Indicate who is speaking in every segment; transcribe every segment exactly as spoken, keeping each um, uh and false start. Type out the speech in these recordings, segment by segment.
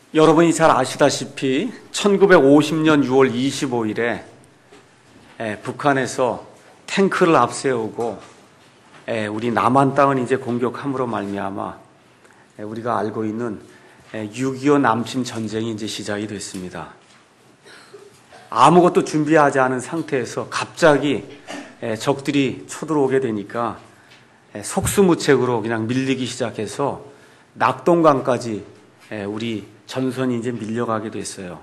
Speaker 1: 여러분이 잘 아시다시피 천구백오십 년 유월 이십오일에 북한에서 탱크를 앞세우고 우리 남한 땅을 이제 공격함으로 말미암아 우리가 알고 있는 육이오 남침 전쟁이 이제 시작이 됐습니다. 아무것도 준비하지 않은 상태에서 갑자기 적들이 쳐들어오게 되니까 속수무책으로 그냥 밀리기 시작해서 낙동강까지 우리 전선이 이제 밀려가게 됐어요.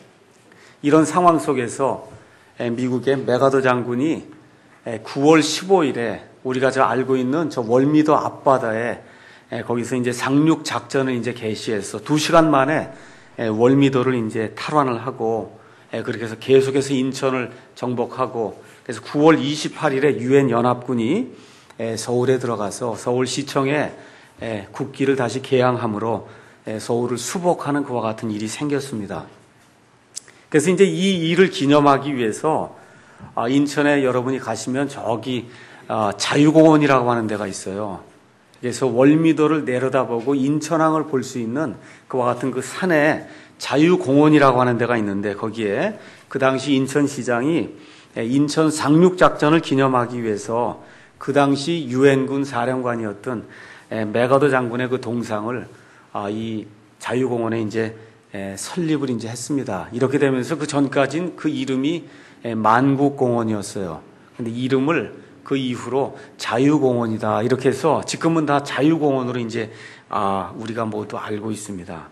Speaker 1: 이런 상황 속에서 미국의 맥아더 장군이 구월 십오일에 우리가 저 알고 있는 저 월미도 앞바다에 거기서 이제 상륙 작전을 이제 개시해서 두 시간 만에 월미도를 이제 탈환을 하고 그렇게 해서 계속해서 인천을 정복하고 그래서 구월 이십팔일에 유엔 연합군이 서울에 들어가서 서울시청에 국기를 다시 개항함으로 서울을 수복하는 그와 같은 일이 생겼습니다. 그래서 이제 이 일을 기념하기 위해서 인천에 여러분이 가시면 저기 자유공원이라고 하는 데가 있어요. 그래서 월미도를 내려다보고 인천항을 볼 수 있는 그와 같은 그 산에 자유공원이라고 하는 데가 있는데 거기에 그 당시 인천시장이 인천 상륙작전을 기념하기 위해서 그 당시 유엔군 사령관이었던 맥아더 장군의 그 동상을 이 자유공원에 이제 설립을 이제 했습니다. 이렇게 되면서 그 전까지는 그 이름이 만국공원이었어요. 근데 이름을 그 이후로 자유공원이다. 이렇게 해서 지금은 다 자유공원으로 이제 아, 우리가 모두 알고 있습니다.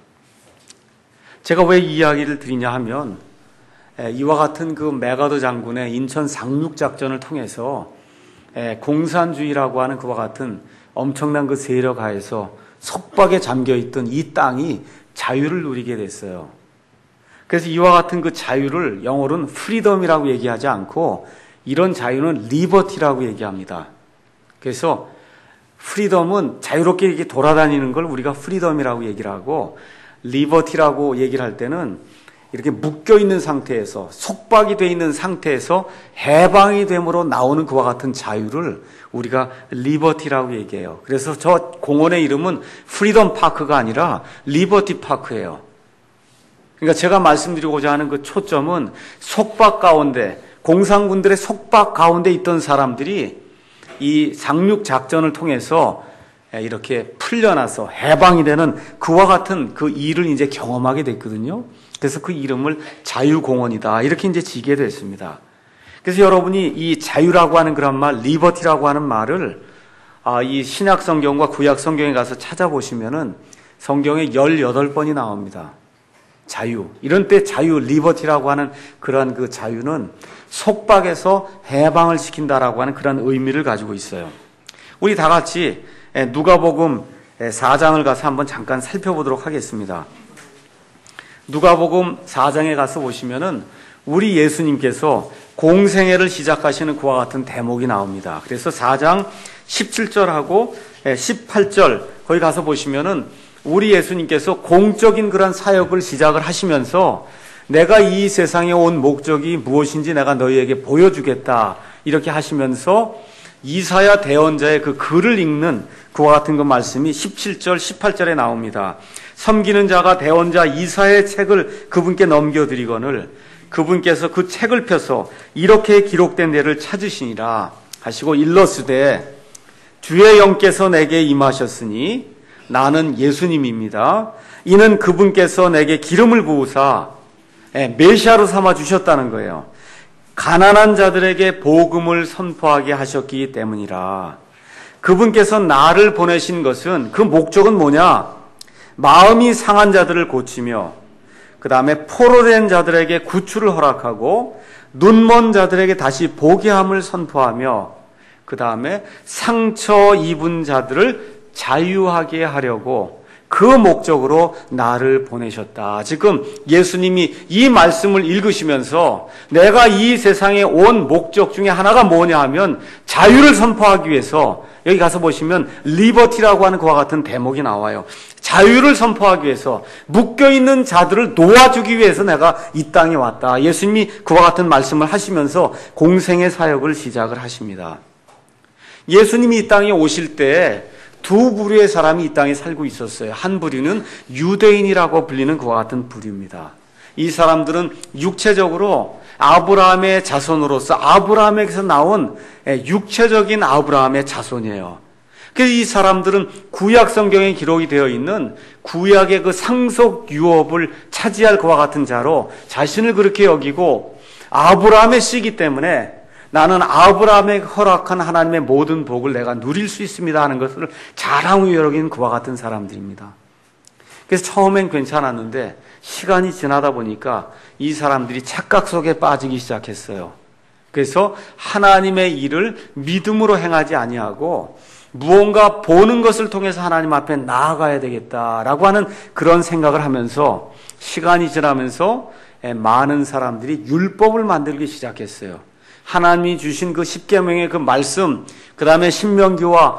Speaker 1: 제가 왜 이 이야기를 드리냐 하면 이와 같은 그 맥아더 장군의 인천 상륙작전을 통해서 공산주의라고 하는 그와 같은 엄청난 그 세력 하에서 속박에 잠겨있던 이 땅이 자유를 누리게 됐어요. 그래서 이와 같은 그 자유를 영어로는 프리덤이라고 얘기하지 않고 이런 자유는 리버티라고 얘기합니다. 그래서 프리덤은 자유롭게 이렇게 돌아다니는 걸 우리가 프리덤이라고 얘기를 하고 리버티라고 얘기를 할 때는 이렇게 묶여있는 상태에서 속박이 되어 있는 상태에서 해방이 됨으로 나오는 그와 같은 자유를 우리가 리버티라고 얘기해요. 그래서 저 공원의 이름은 프리덤 파크가 아니라 리버티 파크예요. 그러니까 제가 말씀드리고자 하는 그 초점은 속박 가운데 공산군들의 속박 가운데 있던 사람들이 이 상륙 작전을 통해서 이렇게 풀려나서 해방이 되는 그와 같은 그 일을 이제 경험하게 됐거든요. 그래서 그 이름을 자유공원이다. 이렇게 이제 지게 됐습니다. 그래서 여러분이 이 자유라고 하는 그런 말, 리버티라고 하는 말을 아, 이 신약 성경과 구약 성경에 가서 찾아보시면은 성경에 열여덟 번이 나옵니다. 자유. 이런 때 자유, 리버티라고 하는 그런 그 자유는 속박에서 해방을 시킨다라고 하는 그런 의미를 가지고 있어요. 우리 다 같이 누가복음 사 장을 가서 한번 잠깐 살펴보도록 하겠습니다. 누가복음 사 장에 가서 보시면은 우리 예수님께서 공생애를 시작하시는 그와 같은 대목이 나옵니다. 그래서 사 장 십칠 절하고 십팔 절 거기 가서 보시면은 우리 예수님께서 공적인 그런 사역을 시작을 하시면서 내가 이 세상에 온 목적이 무엇인지 내가 너희에게 보여주겠다 이렇게 하시면서 이사야 대언자의 그 글을 읽는 그와 같은 그 말씀이 십칠 절 십팔 절에 나옵니다. 섬기는 자가 대언자 이사야의 책을 그분께 넘겨드리거늘 그분께서 그 책을 펴서 이렇게 기록된 데를 찾으시니라 하시고 일러스되 주의 영께서 내게 임하셨으니 나는 예수님입니다. 이는 그분께서 내게 기름을 부으사 메시아로 삼아 주셨다는 거예요. 가난한 자들에게 복음을 선포하게 하셨기 때문이라. 그분께서 나를 보내신 것은 그 목적은 뭐냐? 마음이 상한 자들을 고치며 그 다음에 포로된 자들에게 구출을 허락하고 눈먼 자들에게 다시 보게 함을 선포하며 그 다음에 상처 입은 자들을 자유하게 하려고 그 목적으로 나를 보내셨다. 지금 예수님이 이 말씀을 읽으시면서 내가 이 세상에 온 목적 중에 하나가 뭐냐 하면 자유를 선포하기 위해서 여기 가서 보시면 리버티라고 하는 그와 같은 대목이 나와요. 자유를 선포하기 위해서 묶여있는 자들을 놓아주기 위해서 내가 이 땅에 왔다. 예수님이 그와 같은 말씀을 하시면서 공생의 사역을 시작을 하십니다. 예수님이 이 땅에 오실 때 두 부류의 사람이 이 땅에 살고 있었어요. 한 부류는 유대인이라고 불리는 그와 같은 부류입니다. 이 사람들은 육체적으로 아브라함의 자손으로서 아브라함에게서 나온 육체적인 아브라함의 자손이에요. 그래서 이 사람들은 구약 성경에 기록이 되어 있는 구약의 그 상속 유업을 차지할 그와 같은 자로 자신을 그렇게 여기고 아브라함의 씨이기 때문에 나는 아브라함에게 허락한 하나님의 모든 복을 내가 누릴 수 있습니다 하는 것을 자랑으로 여기는 그와 같은 사람들입니다. 그래서 처음엔 괜찮았는데 시간이 지나다 보니까 이 사람들이 착각 속에 빠지기 시작했어요. 그래서 하나님의 일을 믿음으로 행하지 아니하고 무언가 보는 것을 통해서 하나님 앞에 나아가야 되겠다라고 하는 그런 생각을 하면서 시간이 지나면서 많은 사람들이 율법을 만들기 시작했어요. 하나님이 주신 그 십계명의 그 말씀, 그 다음에 신명기와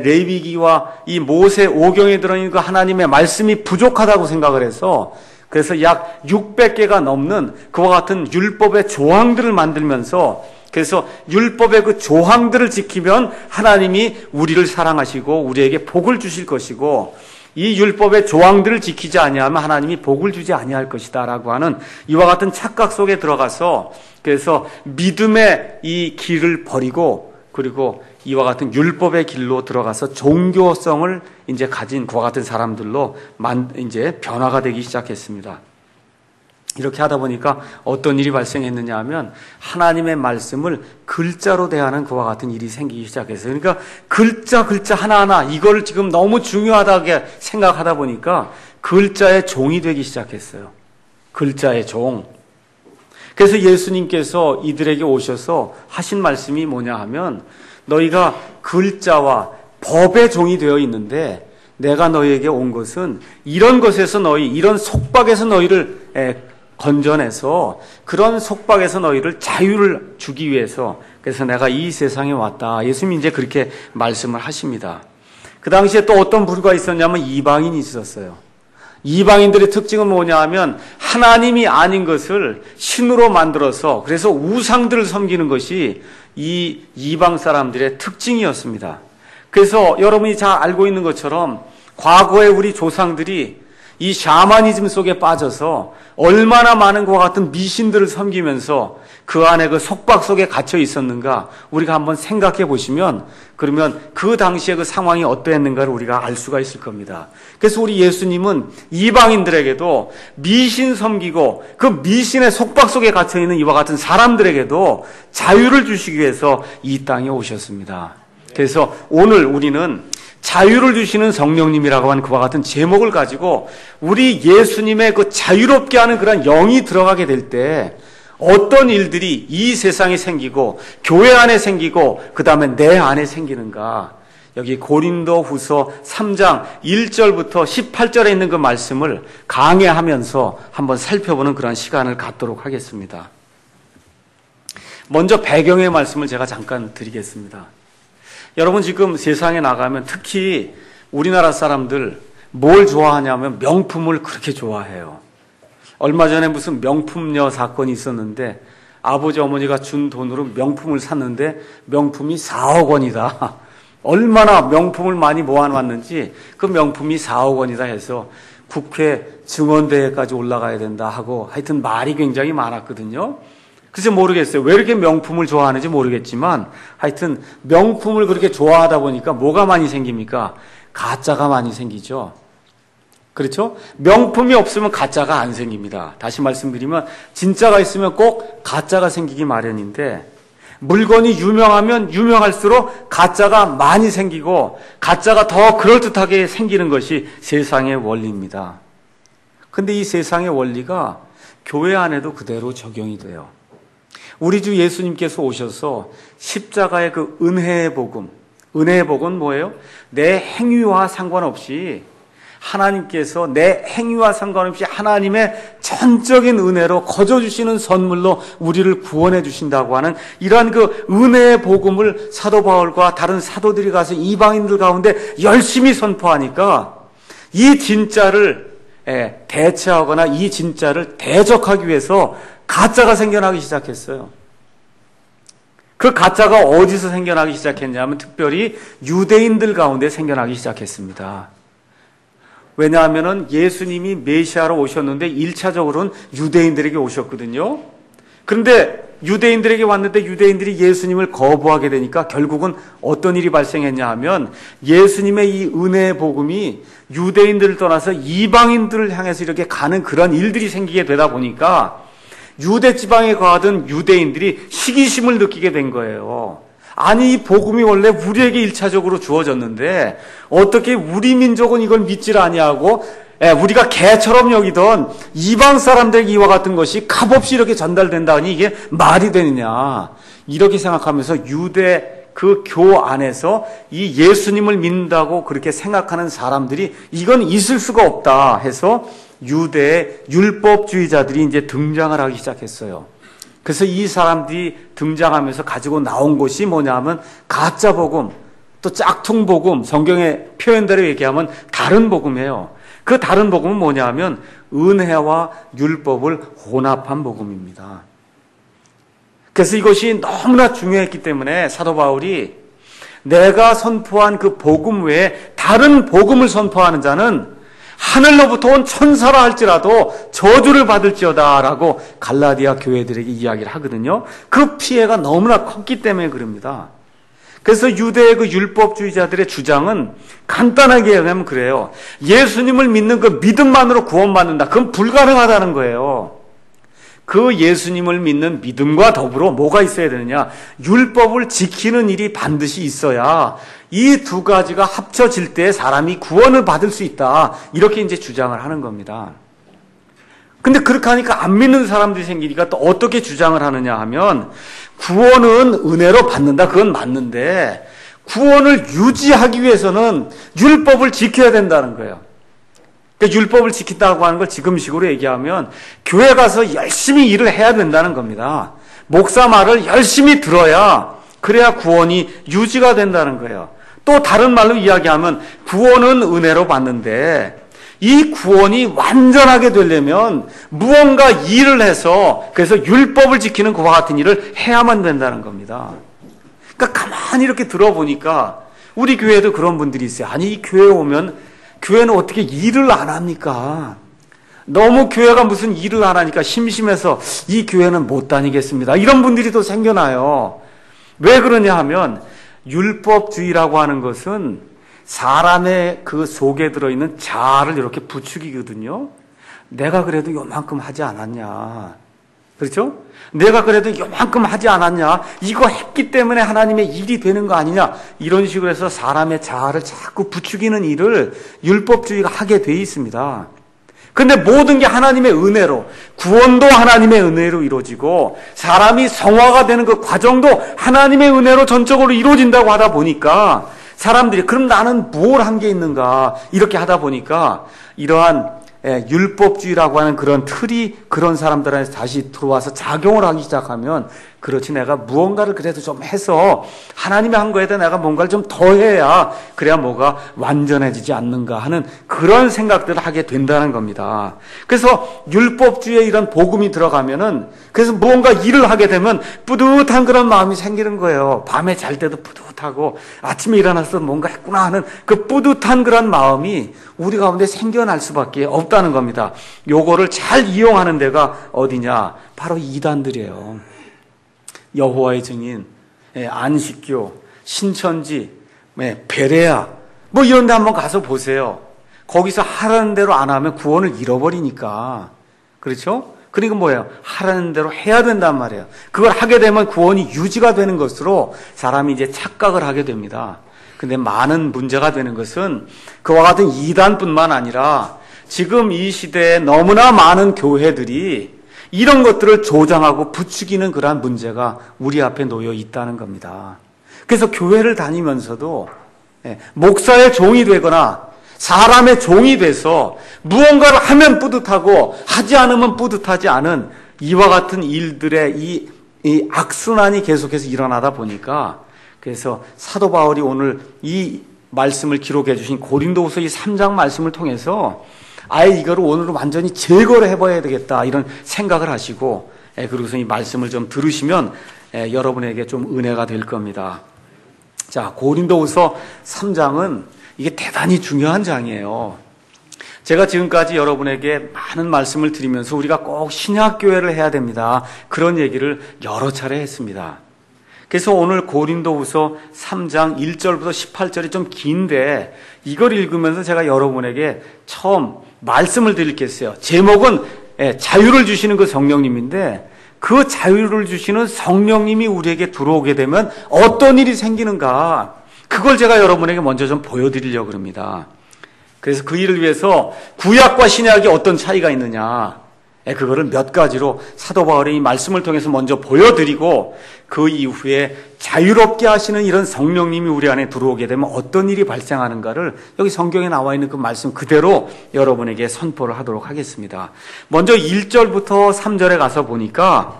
Speaker 1: 레위기와 이 모세 오경에 들어있는 그 하나님의 말씀이 부족하다고 생각을 해서 그래서 약 육백 개가 넘는 그와 같은 율법의 조항들을 만들면서 그래서 율법의 그 조항들을 지키면 하나님이 우리를 사랑하시고 우리에게 복을 주실 것이고 이 율법의 조항들을 지키지 아니하면 하나님이 복을 주지 아니할 것이다라고 하는 이와 같은 착각 속에 들어가서 그래서 믿음의 이 길을 버리고 그리고 이와 같은 율법의 길로 들어가서 종교성을 이제 가진 그와 같은 사람들로 만 이제 변화가 되기 시작했습니다. 이렇게 하다 보니까 어떤 일이 발생했느냐 하면 하나님의 말씀을 글자로 대하는 그와 같은 일이 생기기 시작했어요. 그러니까 글자 글자 하나하나 이걸 지금 너무 중요하다게 생각하다 보니까 글자의 종이 되기 시작했어요. 글자의 종. 그래서 예수님께서 이들에게 오셔서 하신 말씀이 뭐냐 하면 너희가 글자와 법의 종이 되어 있는데 내가 너희에게 온 것은 이런 것에서 너희 이런 속박에서 너희를 에, 건져내서 그런 속박에서 너희를 자유를 주기 위해서 그래서 내가 이 세상에 왔다. 예수님이 이제 그렇게 말씀을 하십니다. 그 당시에 또 어떤 부류가 있었냐면 이방인이 있었어요. 이방인들의 특징은 뭐냐 하면 하나님이 아닌 것을 신으로 만들어서 그래서 우상들을 섬기는 것이 이 이방 사람들의 특징이었습니다. 그래서 여러분이 잘 알고 있는 것처럼 과거에 우리 조상들이 이 샤머니즘 속에 빠져서 얼마나 많은 것과 같은 미신들을 섬기면서 그 안에 그 속박 속에 갇혀 있었는가 우리가 한번 생각해 보시면 그러면 그 당시에 그 상황이 어떠했는가를 우리가 알 수가 있을 겁니다. 그래서 우리 예수님은 이방인들에게도 미신 섬기고 그 미신의 속박 속에 갇혀 있는 이와 같은 사람들에게도 자유를 주시기 위해서 이 땅에 오셨습니다. 그래서 오늘 우리는 자유를 주시는 성령님이라고 하는 그와 같은 제목을 가지고 우리 예수님의 그 자유롭게 하는 그런 영이 들어가게 될 때 어떤 일들이 이 세상에 생기고 교회 안에 생기고 그 다음에 내 안에 생기는가 여기 고린도후서 삼 장 일 절부터 십팔 절에 있는 그 말씀을 강해하면서 한번 살펴보는 그런 시간을 갖도록 하겠습니다. 먼저 배경의 말씀을 제가 잠깐 드리겠습니다. 여러분 지금 세상에 나가면 특히 우리나라 사람들 뭘 좋아하냐면 명품을 그렇게 좋아해요. 얼마 전에 무슨 명품녀 사건이 있었는데 아버지 어머니가 준 돈으로 명품을 샀는데 명품이 사억 원이다. 얼마나 명품을 많이 모아놨는지 그 명품이 사억 원이다 해서 국회 증언대회까지 올라가야 된다 하고 하여튼 말이 굉장히 많았거든요. 그래서 모르겠어요. 왜 이렇게 명품을 좋아하는지 모르겠지만 하여튼 명품을 그렇게 좋아하다 보니까 뭐가 많이 생깁니까? 가짜가 많이 생기죠. 그렇죠? 명품이 없으면 가짜가 안 생깁니다. 다시 말씀드리면 진짜가 있으면 꼭 가짜가 생기기 마련인데 물건이 유명하면 유명할수록 가짜가 많이 생기고 가짜가 더 그럴듯하게 생기는 것이 세상의 원리입니다. 근데 이 세상의 원리가 교회 안에도 그대로 적용이 돼요. 우리 주 예수님께서 오셔서 십자가의 그 은혜의 복음, 은혜의 복은 뭐예요? 내 행위와 상관없이 하나님께서 내 행위와 상관없이 하나님의 전적인 은혜로 거저 주시는 선물로 우리를 구원해 주신다고 하는 이러한 그 은혜의 복음을 사도 바울과 다른 사도들이 가서 이방인들 가운데 열심히 선포하니까 이 진짜를 대체하거나 이 진짜를 대적하기 위해서 가짜가 생겨나기 시작했어요. 그 가짜가 어디서 생겨나기 시작했냐면 특별히 유대인들 가운데 생겨나기 시작했습니다. 왜냐하면 예수님이 메시아로 오셨는데 일 차적으로는 유대인들에게 오셨거든요. 그런데 유대인들에게 왔는데 유대인들이 예수님을 거부하게 되니까 결국은 어떤 일이 발생했냐 하면 예수님의 이 은혜의 복음이 유대인들을 떠나서 이방인들을 향해서 이렇게 가는 그런 일들이 생기게 되다 보니까 유대 지방에 거하던 유대인들이 시기심을 느끼게 된 거예요. 아니, 이 복음이 원래 우리에게 일차적으로 주어졌는데 어떻게 우리 민족은 이걸 믿질 아니하고 우리가 개처럼 여기던 이방 사람들에게 이와 같은 것이 값없이 이렇게 전달된다니 이게 말이 되느냐, 이렇게 생각하면서 유대 그 교 안에서 이 예수님을 믿는다고 그렇게 생각하는 사람들이 이건 있을 수가 없다 해서 유대의 율법주의자들이 이제 등장을 하기 시작했어요. 그래서 이 사람들이 등장하면서 가지고 나온 것이 뭐냐 하면 가짜 복음, 또 짝퉁 복음, 성경의 표현대로 얘기하면 다른 복음이에요. 그 다른 복음은 뭐냐 하면 은혜와 율법을 혼합한 복음입니다. 그래서 이것이 너무나 중요했기 때문에 사도 바울이 내가 선포한 그 복음 외에 다른 복음을 선포하는 자는 하늘로부터 온 천사라 할지라도 저주를 받을지어다 라고 갈라디아 교회들에게 이야기를 하거든요. 그 피해가 너무나 컸기 때문에 그럽니다. 그래서 유대의 그 율법주의자들의 주장은 간단하게 얘기하면 그래요. 예수님을 믿는 그 믿음만으로 구원받는다. 그건 불가능하다는 거예요. 그 예수님을 믿는 믿음과 더불어 뭐가 있어야 되느냐? 율법을 지키는 일이 반드시 있어야 이 두 가지가 합쳐질 때 사람이 구원을 받을 수 있다. 이렇게 이제 주장을 하는 겁니다. 근데 그렇게 하니까 안 믿는 사람들이 생기니까 또 어떻게 주장을 하느냐 하면 구원은 은혜로 받는다. 그건 맞는데 구원을 유지하기 위해서는 율법을 지켜야 된다는 거예요. 그러니까 율법을 지킨다고 하는 걸 지금식으로 얘기하면 교회 가서 열심히 일을 해야 된다는 겁니다. 목사 말을 열심히 들어야 그래야 구원이 유지가 된다는 거예요. 또 다른 말로 이야기하면 구원은 은혜로 받는데 이 구원이 완전하게 되려면 무언가 일을 해서 그래서 율법을 지키는 그와 같은 일을 해야만 된다는 겁니다. 그러니까 가만히 이렇게 들어보니까 우리 교회도 그런 분들이 있어요. 아니, 이 교회에 오면 교회는 어떻게 일을 안 합니까? 너무 교회가 무슨 일을 안 하니까 심심해서 이 교회는 못 다니겠습니다. 이런 분들이 또 생겨나요. 왜 그러냐 하면 율법주의라고 하는 것은 사람의 그 속에 들어있는 자아를 이렇게 부추기거든요. 내가 그래도 요만큼 하지 않았냐. 그렇죠? 내가 그래도 요만큼 하지 않았냐. 이거 했기 때문에 하나님의 일이 되는 거 아니냐. 이런 식으로 해서 사람의 자아를 자꾸 부추기는 일을 율법주의가 하게 돼 있습니다. 근데 모든 게 하나님의 은혜로, 구원도 하나님의 은혜로 이루어지고 사람이 성화가 되는 그 과정도 하나님의 은혜로 전적으로 이루어진다고 하다 보니까 사람들이 그럼 나는 뭘 한 게 있는가 이렇게 하다 보니까 이러한 율법주의라고 하는 그런 틀이 그런 사람들한테 다시 들어와서 작용을 하기 시작하면 그렇지 내가 무언가를 그래도 좀 해서 하나님이 한 거에다 내가 뭔가를 좀 더 해야 그래야 뭐가 완전해지지 않는가 하는 그런 생각들을 하게 된다는 겁니다. 그래서 율법주의에 이런 복음이 들어가면은 그래서 무언가 일을 하게 되면 뿌듯한 그런 마음이 생기는 거예요. 밤에 잘 때도 뿌듯하고 아침에 일어나서 뭔가 했구나 하는 그 뿌듯한 그런 마음이 우리 가운데 생겨날 수밖에 없다는 겁니다. 요거를 잘 이용하는 데가 어디냐? 바로 이단들이에요. 여호와의 증인, 안식교, 신천지, 베레아 뭐 이런 데 한번 가서 보세요. 거기서 하라는 대로 안 하면 구원을 잃어버리니까. 그렇죠? 그러니까 뭐예요? 하라는 대로 해야 된단 말이에요. 그걸 하게 되면 구원이 유지가 되는 것으로 사람이 이제 착각을 하게 됩니다. 근데 많은 문제가 되는 것은 그와 같은 이단뿐만 아니라 지금 이 시대에 너무나 많은 교회들이 이런 것들을 조장하고 부추기는 그러한 문제가 우리 앞에 놓여 있다는 겁니다. 그래서 교회를 다니면서도 목사의 종이 되거나 사람의 종이 돼서 무언가를 하면 뿌듯하고 하지 않으면 뿌듯하지 않은 이와 같은 일들의 이, 이 악순환이 계속해서 일어나다 보니까 그래서 사도 바울이 오늘 이 말씀을 기록해 주신 고린도후서 이 삼 장 말씀을 통해서 아예 이거를 오늘은 완전히 제거를 해봐야 되겠다 이런 생각을 하시고 그리고서 이 말씀을 좀 들으시면 여러분에게 좀 은혜가 될 겁니다. 자, 고린도후서 삼 장은 이게 대단히 중요한 장이에요. 제가 지금까지 여러분에게 많은 말씀을 드리면서 우리가 꼭 신약교회를 해야 됩니다, 그런 얘기를 여러 차례 했습니다. 그래서 오늘 고린도후서 삼 장 일 절부터 십팔 절이 좀 긴데 이걸 읽으면서 제가 여러분에게 처음 말씀을 드리겠어요. 제목은 자유를 주시는 그 성령님인데, 그 자유를 주시는 성령님이 우리에게 들어오게 되면 어떤 일이 생기는가, 그걸 제가 여러분에게 먼저 좀 보여드리려고 합니다. 그래서 그 일을 위해서 구약과 신약이 어떤 차이가 있느냐, 그거를 몇 가지로 사도 바울이 이 말씀을 통해서 먼저 보여드리고, 그 이후에 자유롭게 하시는 이런 성령님이 우리 안에 들어오게 되면 어떤 일이 발생하는가를 여기 성경에 나와 있는 그 말씀 그대로 여러분에게 선포를 하도록 하겠습니다. 먼저 일 절부터 삼 절에 가서 보니까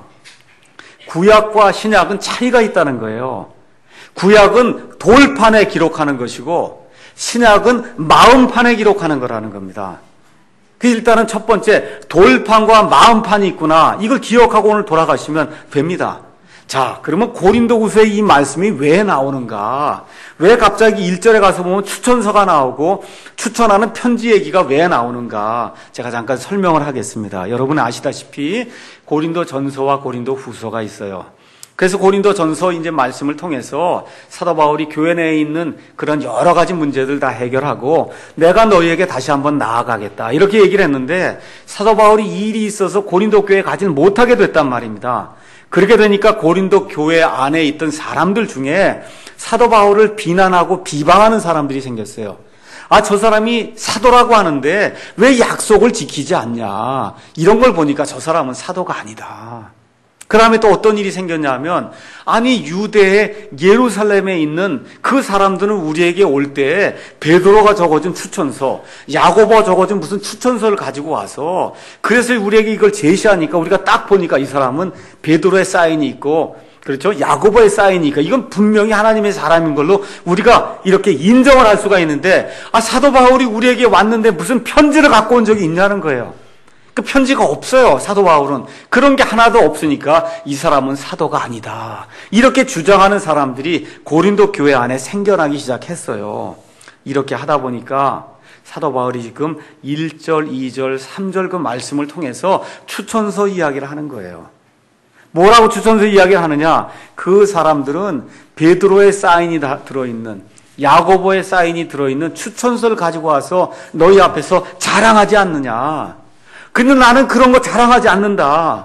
Speaker 1: 구약과 신약은 차이가 있다는 거예요. 구약은 돌판에 기록하는 것이고 신약은 마음판에 기록하는 거라는 겁니다. 일단은 첫 번째, 돌판과 마음판이 있구나, 이걸 기억하고 오늘 돌아가시면 됩니다. 자, 그러면 고린도후서에 이 말씀이 왜 나오는가? 왜 갑자기 일 절에 가서 보면 추천서가 나오고 추천하는 편지 얘기가 왜 나오는가? 제가 잠깐 설명을 하겠습니다. 여러분 아시다시피 고린도 전서와 고린도 후서가 있어요. 그래서 고린도 전서 이제 말씀을 통해서 사도 바울이 교회 내에 있는 그런 여러 가지 문제들 다 해결하고 내가 너희에게 다시 한번 나아가겠다, 이렇게 얘기를 했는데 사도 바울이 이 일이 있어서 고린도 교회에 가지는 못하게 됐단 말입니다. 그렇게 되니까 고린도 교회 안에 있던 사람들 중에 사도 바울을 비난하고 비방하는 사람들이 생겼어요. 아, 저 사람이 사도라고 하는데 왜 약속을 지키지 않냐, 이런 걸 보니까 저 사람은 사도가 아니다. 그 다음에 또 어떤 일이 생겼냐 하면, 아니 유대의 예루살렘에 있는 그 사람들은 우리에게 올 때 베드로가 적어준 추천서, 야고보가 적어준 무슨 추천서를 가지고 와서 그래서 우리에게 이걸 제시하니까 우리가 딱 보니까 이 사람은 베드로의 사인이 있고, 그렇죠, 야고보의 사인이니까 이건 분명히 하나님의 사람인 걸로 우리가 이렇게 인정을 할 수가 있는데, 아, 사도 바울이 우리에게 왔는데 무슨 편지를 갖고 온 적이 있냐는 거예요. 그 편지가 없어요. 사도 바울은 그런 게 하나도 없으니까 이 사람은 사도가 아니다, 이렇게 주장하는 사람들이 고린도 교회 안에 생겨나기 시작했어요. 이렇게 하다 보니까 사도 바울이 지금 일 절, 이 절, 삼 절 그 말씀을 통해서 추천서 이야기를 하는 거예요. 뭐라고 추천서 이야기를 하느냐, 그 사람들은 베드로의 사인이 다 들어있는, 야고보의 사인이 들어있는 추천서를 가지고 와서 너희 앞에서 자랑하지 않느냐. 근데 나는 그런 거 자랑하지 않는다.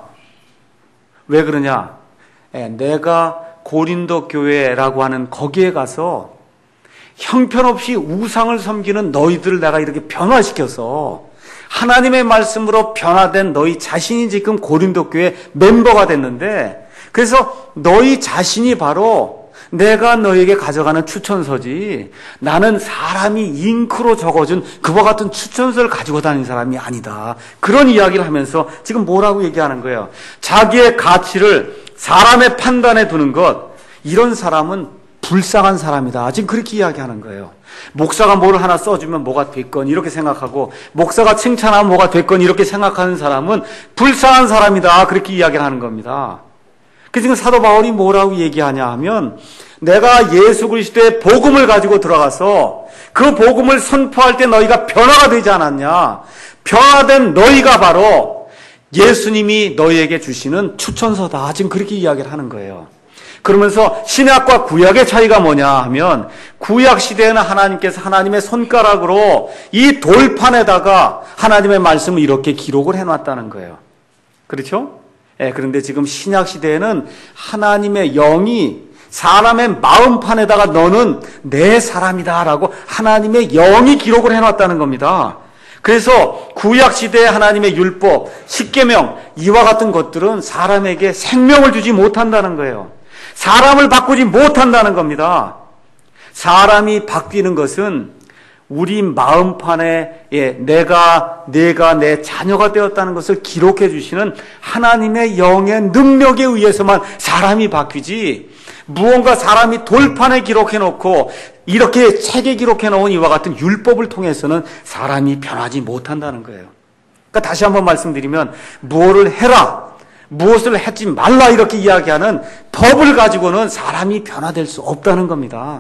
Speaker 1: 왜 그러냐? 예, 내가 고린도 교회라고 하는 거기에 가서 형편없이 우상을 섬기는 너희들을 내가 이렇게 변화시켜서 하나님의 말씀으로 변화된 너희 자신이 지금 고린도 교회 멤버가 됐는데, 그래서 너희 자신이 바로 내가 너에게 가져가는 추천서지, 나는 사람이 잉크로 적어준 그와 같은 추천서를 가지고 다니는 사람이 아니다. 그런 이야기를 하면서 지금 뭐라고 얘기하는 거예요? 자기의 가치를 사람의 판단에 두는 것, 이런 사람은 불쌍한 사람이다, 지금 그렇게 이야기하는 거예요. 목사가 뭘 하나 써주면 뭐가 됐건 이렇게 생각하고, 목사가 칭찬하면 뭐가 됐건 이렇게 생각하는 사람은 불쌍한 사람이다, 그렇게 이야기를 하는 겁니다. 그래서 지금 사도 바울이 뭐라고 얘기하냐 하면, 내가 예수 그리스도의 복음을 가지고 들어가서 그 복음을 선포할 때 너희가 변화가 되지 않았냐, 변화된 너희가 바로 예수님이 너희에게 주시는 추천서다, 지금 그렇게 이야기를 하는 거예요. 그러면서 신약과 구약의 차이가 뭐냐 하면, 구약 시대에는 하나님께서 하나님의 손가락으로 이 돌판에다가 하나님의 말씀을 이렇게 기록을 해놨다는 거예요. 그렇죠? 예, 그런데 지금 신약 시대에는 하나님의 영이 사람의 마음판에다가 너는 내 사람이다라고 하나님의 영이 기록을 해놨다는 겁니다. 그래서 구약 시대의 하나님의 율법, 십계명, 이와 같은 것들은 사람에게 생명을 주지 못한다는 거예요. 사람을 바꾸지 못한다는 겁니다. 사람이 바뀌는 것은 우리 마음판에, 예, 내가, 내가 내 자녀가 되었다는 것을 기록해 주시는 하나님의 영의 능력에 의해서만 사람이 바뀌지, 무언가 사람이 돌판에 기록해 놓고 이렇게 책에 기록해 놓은 이와 같은 율법을 통해서는 사람이 변하지 못한다는 거예요. 그러니까 다시 한번 말씀드리면, 무엇을 해라, 무엇을 하지 말라 이렇게 이야기하는 법을 가지고는 사람이 변화될 수 없다는 겁니다.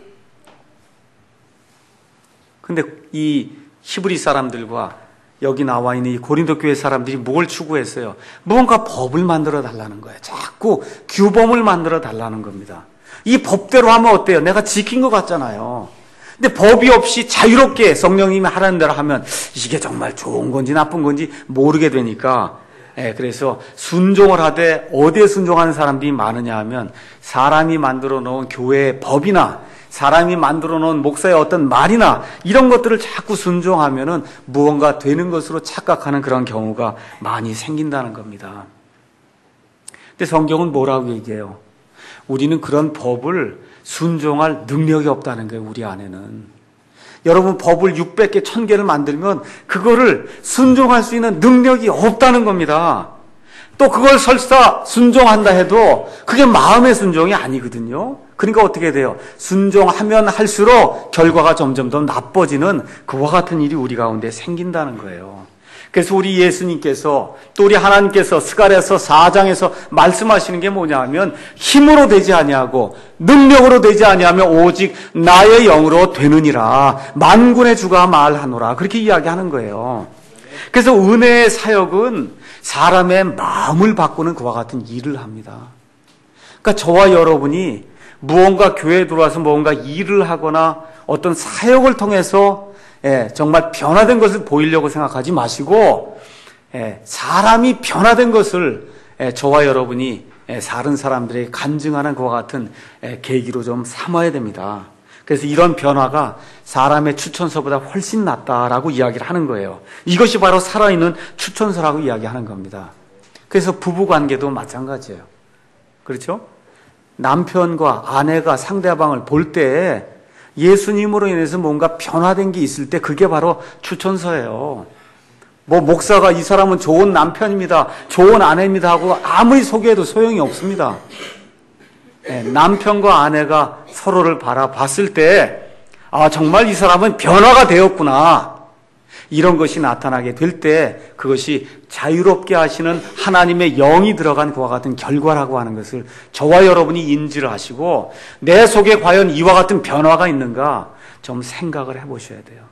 Speaker 1: 근데 이 히브리 사람들과 여기 나와 있는 이 고린도 교회 사람들이 뭘 추구했어요? 무언가 법을 만들어 달라는 거예요. 자꾸 규범을 만들어 달라는 겁니다. 이 법대로 하면 어때요? 내가 지킨 것 같잖아요. 근데 법이 없이 자유롭게 성령님이 하라는 대로 하면 이게 정말 좋은 건지 나쁜 건지 모르게 되니까, 예, 그래서 순종을 하되 어디에 순종하는 사람들이 많으냐 하면 사람이 만들어 놓은 교회의 법이나 사람이 만들어 놓은 목사의 어떤 말이나 이런 것들을 자꾸 순종하면은 무언가 되는 것으로 착각하는 그런 경우가 많이 생긴다는 겁니다. 근데 성경은 뭐라고 얘기해요? 우리는 그런 법을 순종할 능력이 없다는 거예요, 우리 안에는. 여러분, 법을 육백 개, 천 개를 만들면 그거를 순종할 수 있는 능력이 없다는 겁니다. 또 그걸 설사 순종한다 해도 그게 마음의 순종이 아니거든요. 그러니까 어떻게 돼요? 순종하면 할수록 결과가 점점 더 나빠지는 그와 같은 일이 우리 가운데 생긴다는 거예요. 그래서 우리 예수님께서 또 우리 하나님께서 스가랴서 사 장에서 말씀하시는 게 뭐냐 하면 힘으로 되지 아니하고 능력으로 되지 아니하며 오직 나의 영으로 되느니라 만군의 주가 말하노라 그렇게 이야기하는 거예요. 그래서 은혜의 사역은 사람의 마음을 바꾸는 그와 같은 일을 합니다. 그러니까 저와 여러분이 무언가 교회에 들어와서 뭔가 일을 하거나 어떤 사역을 통해서 예, 정말 변화된 것을 보이려고 생각하지 마시고 예, 사람이 변화된 것을 예, 저와 여러분이 예, 다른 사람들에게 간증하는 그와 같은 예, 계기로 좀 삼아야 됩니다. 그래서 이런 변화가 사람의 추천서보다 훨씬 낫다라고 이야기를 하는 거예요. 이것이 바로 살아있는 추천서라고 이야기하는 겁니다. 그래서 부부관계도 마찬가지예요. 그렇죠? 남편과 아내가 상대방을 볼 때 예수님으로 인해서 뭔가 변화된 게 있을 때 그게 바로 추천서예요. 뭐 목사가 이 사람은 좋은 남편입니다, 좋은 아내입니다 하고 아무리 소개해도 소용이 없습니다. 네, 남편과 아내가 서로를 바라봤을 때 아, 정말 이 사람은 변화가 되었구나. 이런 것이 나타나게 될 때 그것이 자유롭게 하시는 하나님의 영이 들어간 그와 같은 결과라고 하는 것을 저와 여러분이 인지를 하시고 내 속에 과연 이와 같은 변화가 있는가 좀 생각을 해보셔야 돼요.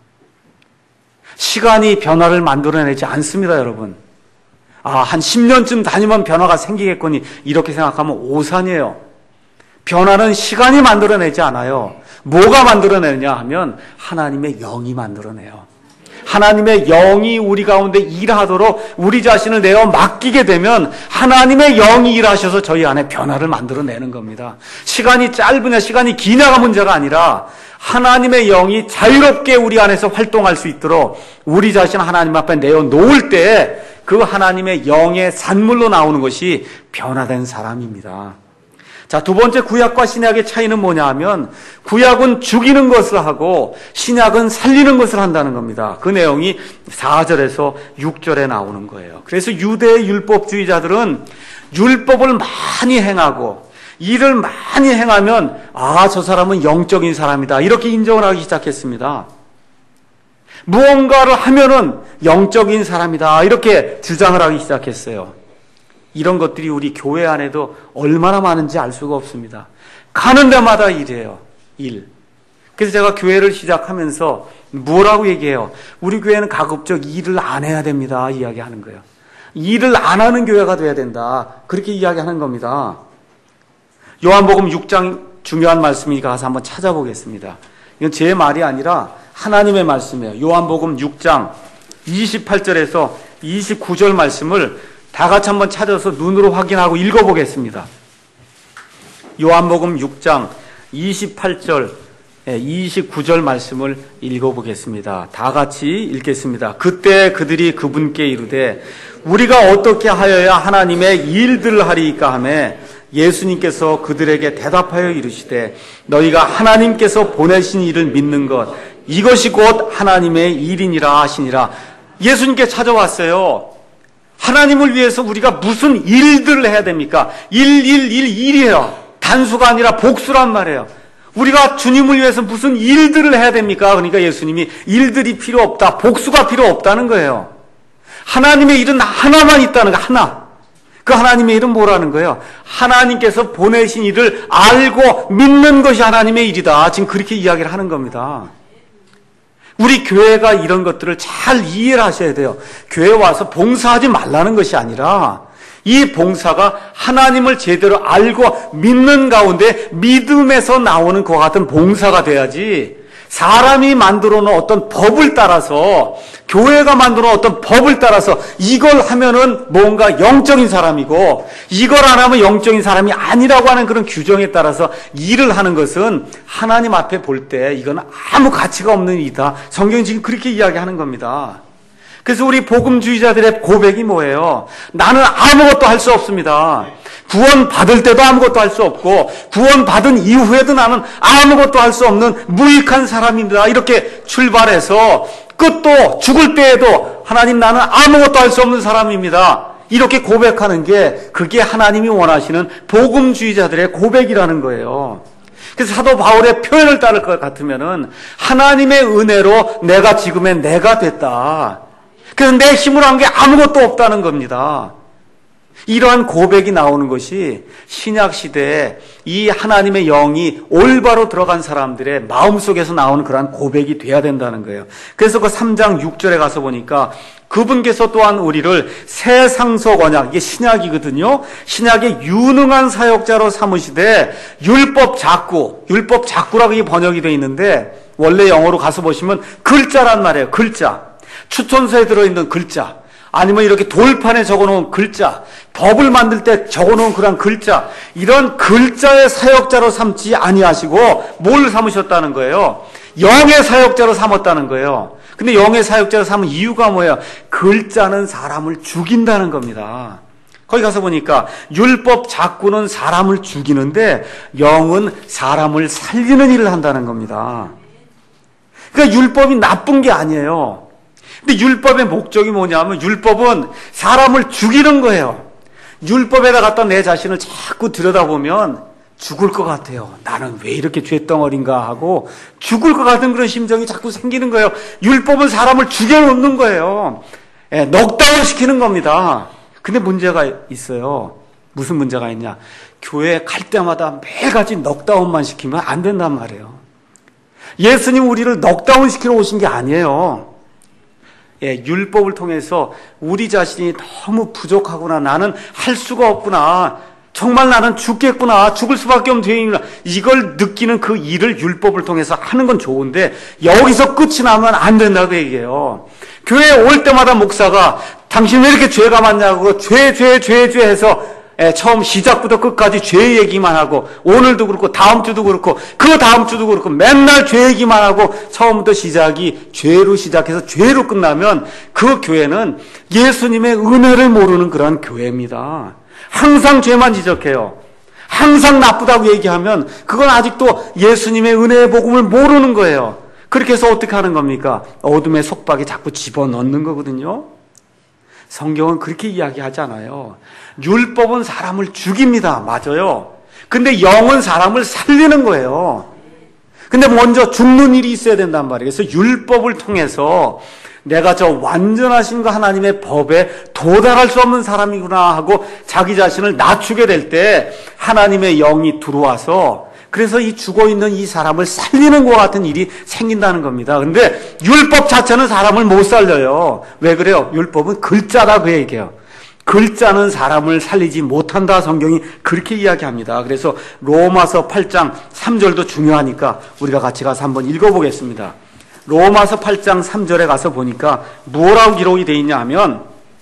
Speaker 1: 시간이 변화를 만들어내지 않습니다, 여러분. 아, 한 십 년쯤 다니면 변화가 생기겠거니 이렇게 생각하면 오산이에요. 변화는 시간이 만들어내지 않아요. 뭐가 만들어내느냐 하면 하나님의 영이 만들어내요. 하나님의 영이 우리 가운데 일하도록 우리 자신을 내어 맡기게 되면 하나님의 영이 일하셔서 저희 안에 변화를 만들어내는 겁니다. 시간이 짧으냐 시간이 기냐가 문제가 아니라 하나님의 영이 자유롭게 우리 안에서 활동할 수 있도록 우리 자신 하나님 앞에 내어 놓을 때 그 하나님의 영의 산물로 나오는 것이 변화된 사람입니다. 자, 두 번째 구약과 신약의 차이는 뭐냐 하면 구약은 죽이는 것을 하고 신약은 살리는 것을 한다는 겁니다. 그 내용이 사 절에서 육 절에 나오는 거예요. 그래서 유대의 율법주의자들은 율법을 많이 행하고 일을 많이 행하면 아, 저 사람은 영적인 사람이다 이렇게 인정을 하기 시작했습니다. 무언가를 하면은 영적인 사람이다 이렇게 주장을 하기 시작했어요. 이런 것들이 우리 교회 안에도 얼마나 많은지 알 수가 없습니다. 가는 데마다 일이에요. 일. 그래서 제가 교회를 시작하면서 뭐라고 얘기해요? 우리 교회는 가급적 일을 안 해야 됩니다. 이야기하는 거예요. 일을 안 하는 교회가 돼야 된다. 그렇게 이야기하는 겁니다. 요한복음 육 장 중요한 말씀이니까 가서 한번 찾아보겠습니다. 이건 제 말이 아니라 하나님의 말씀이에요. 요한복음 육 장 이십팔 절에서 이십구 절 말씀을 다 같이 한번 찾아서 눈으로 확인하고 읽어보겠습니다. 요한복음 육 장 이십팔 절, 이십구 절 말씀을 읽어보겠습니다. 다 같이 읽겠습니다. 그때 그들이 그분께 이르되 우리가 어떻게 하여야 하나님의 일들을 하리이까 하며 예수님께서 그들에게 대답하여 이르시되 너희가 하나님께서 보내신 일을 믿는 것 이것이 곧 하나님의 일이니라 하시니라. 예수님께 찾아왔어요. 하나님을 위해서 우리가 무슨 일들을 해야 됩니까? 일, 일, 일, 일이에요. 단수가 아니라 복수란 말이에요. 우리가 주님을 위해서 무슨 일들을 해야 됩니까? 그러니까 예수님이 일들이 필요 없다. 복수가 필요 없다는 거예요. 하나님의 일은 하나만 있다는 거, 하나. 그 하나님의 일은 뭐라는 거예요? 하나님께서 보내신 일을 알고 믿는 것이 하나님의 일이다. 지금 그렇게 이야기를 하는 겁니다. 우리 교회가 이런 것들을 잘 이해를 하셔야 돼요. 교회 와서 봉사하지 말라는 것이 아니라 이 봉사가 하나님을 제대로 알고 믿는 가운데 믿음에서 나오는 그와 같은 봉사가 돼야지, 사람이 만들어 놓은 어떤 법을 따라서, 교회가 만들어 놓은 어떤 법을 따라서 이걸 하면은 뭔가 영적인 사람이고 이걸 안 하면 영적인 사람이 아니라고 하는 그런 규정에 따라서 일을 하는 것은 하나님 앞에 볼 때 이건 아무 가치가 없는 일이다. 성경이 지금 그렇게 이야기하는 겁니다. 그래서 우리 복음주의자들의 고백이 뭐예요? 나는 아무것도 할 수 없습니다. 구원 받을 때도 아무것도 할 수 없고 구원 받은 이후에도 나는 아무것도 할 수 없는 무익한 사람입니다. 이렇게 출발해서 끝도 죽을 때에도 하나님 나는 아무것도 할 수 없는 사람입니다. 이렇게 고백하는 게 그게 하나님이 원하시는 복음주의자들의 고백이라는 거예요. 그래서 사도 바울의 표현을 따를 것 같으면은 하나님의 은혜로 내가 지금의 내가 됐다. 그래서 내 힘으로 한 게 아무것도 없다는 겁니다. 이러한 고백이 나오는 것이 신약 시대에 이 하나님의 영이 올바로 들어간 사람들의 마음속에서 나오는 그러한 고백이 돼야 된다는 거예요. 그래서 그 삼 장 육 절에 가서 보니까 그분께서 또한 우리를 새 상속 언약, 이게 신약이거든요. 신약의 유능한 사역자로 삼으시되 율법 작구, 율법 작구라고 이 번역이 되어 있는데 원래 영어로 가서 보시면 글자란 말이에요. 글자. 추천서에 들어있는 글자, 아니면 이렇게 돌판에 적어놓은 글자, 법을 만들 때 적어놓은 그런 글자, 이런 글자의 사역자로 삼지 아니하시고 뭘 삼으셨다는 거예요? 영의 사역자로 삼았다는 거예요. 근데 영의 사역자로 삼은 이유가 뭐예요? 글자는 사람을 죽인다는 겁니다. 거기 가서 보니까 율법 작구는 사람을 죽이는데 영은 사람을 살리는 일을 한다는 겁니다. 그러니까 율법이 나쁜 게 아니에요. 근데 율법의 목적이 뭐냐면 율법은 사람을 죽이는 거예요. 율법에다 갖다 내 자신을 자꾸 들여다보면 죽을 것 같아요. 나는 왜 이렇게 죄덩어리인가 하고 죽을 것 같은 그런 심정이 자꾸 생기는 거예요. 율법은 사람을 죽여놓는 거예요. 예, 넉다운 시키는 겁니다. 근데 문제가 있어요. 무슨 문제가 있냐? 교회 갈 때마다 매일같이 넉다운만 시키면 안 된단 말이에요. 예수님 우리를 넉다운 시키러 오신 게 아니에요. 예, 율법을 통해서 우리 자신이 너무 부족하구나, 나는 할 수가 없구나, 정말 나는 죽겠구나, 죽을 수밖에 없는 죄인이구나, 이걸 느끼는 그 일을 율법을 통해서 하는 건 좋은데 여기서 끝이 나면 안 된다고 얘기해요. 교회에 올 때마다 목사가 당신 왜 이렇게 죄가 많냐고 죄, 죄, 죄, 죄 해서 예, 처음 시작부터 끝까지 죄 얘기만 하고 오늘도 그렇고 다음 주도 그렇고 그 다음 주도 그렇고 맨날 죄 얘기만 하고 처음부터 시작이 죄로 시작해서 죄로 끝나면 그 교회는 예수님의 은혜를 모르는 그런 교회입니다. 항상 죄만 지적해요. 항상 나쁘다고 얘기하면 그건 아직도 예수님의 은혜의 복음을 모르는 거예요. 그렇게 해서 어떻게 하는 겁니까? 어둠의 속박에 자꾸 집어넣는 거거든요. 성경은 그렇게 이야기하지 않아요. 율법은 사람을 죽입니다. 맞아요. 근데 영은 사람을 살리는 거예요. 근데 먼저 죽는 일이 있어야 된단 말이에요. 그래서 율법을 통해서 내가 저 완전하신 그 하나님의 법에 도달할 수 없는 사람이구나 하고 자기 자신을 낮추게 될 때 하나님의 영이 들어와서 그래서 이 죽어있는 이 사람을 살리는 것 같은 일이 생긴다는 겁니다. 근데 율법 자체는 사람을 못 살려요. 왜 그래요? 율법은 글자다 그 얘기예요. 글자는 사람을 살리지 못한다. 성경이 그렇게 이야기합니다. 그래서 로마서 팔 장 삼 절도 중요하니까 우리가 같이 가서 한번 읽어보겠습니다. 로마서 팔 장 삼 절에 가서 보니까 뭐라고 기록이 되어 있냐 하면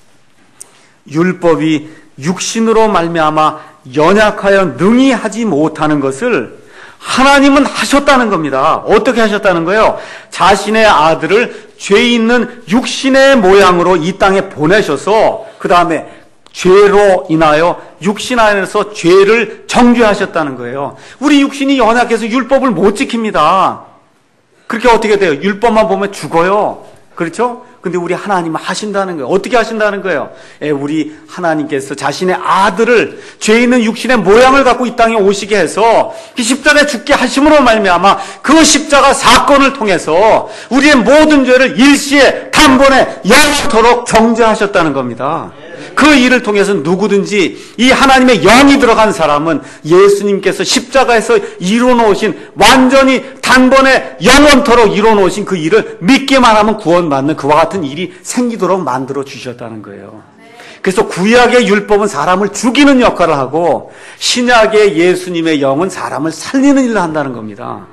Speaker 1: 율법이 육신으로 말미암아 연약하여 능히 하지 못하는 것을 하나님은 하셨다는 겁니다. 어떻게 하셨다는 거예요? 자신의 아들을 죄 있는 육신의 모양으로 이 땅에 보내셔서 그 다음에 죄로 인하여 육신 안에서 죄를 정죄하셨다는 거예요. 우리 육신이 연약해서 율법을 못 지킵니다. 그렇게 어떻게 돼요? 율법만 보면 죽어요. 그렇죠? 근데 우리 하나님은 하신다는 거예요. 어떻게 하신다는 거예요? 예, 우리 하나님께서 자신의 아들을 죄 있는 육신의 모양을 갖고 이 땅에 오시게 해서 그 십자가에 죽게 하심으로 말미암아 그 십자가 사건을 통해서 우리의 모든 죄를 일시에 다 단번에 영원토록 정죄하셨다는 겁니다. 그 일을 통해서 누구든지 이 하나님의 영이 들어간 사람은 예수님께서 십자가에서 이루어놓으신 완전히 단번에 영원토록 이루어놓으신 그 일을 믿기만 하면 구원받는 그와 같은 일이 생기도록 만들어 주셨다는 거예요. 그래서 구약의 율법은 사람을 죽이는 역할을 하고 신약의 예수님의 영은 사람을 살리는 일을 한다는 겁니다.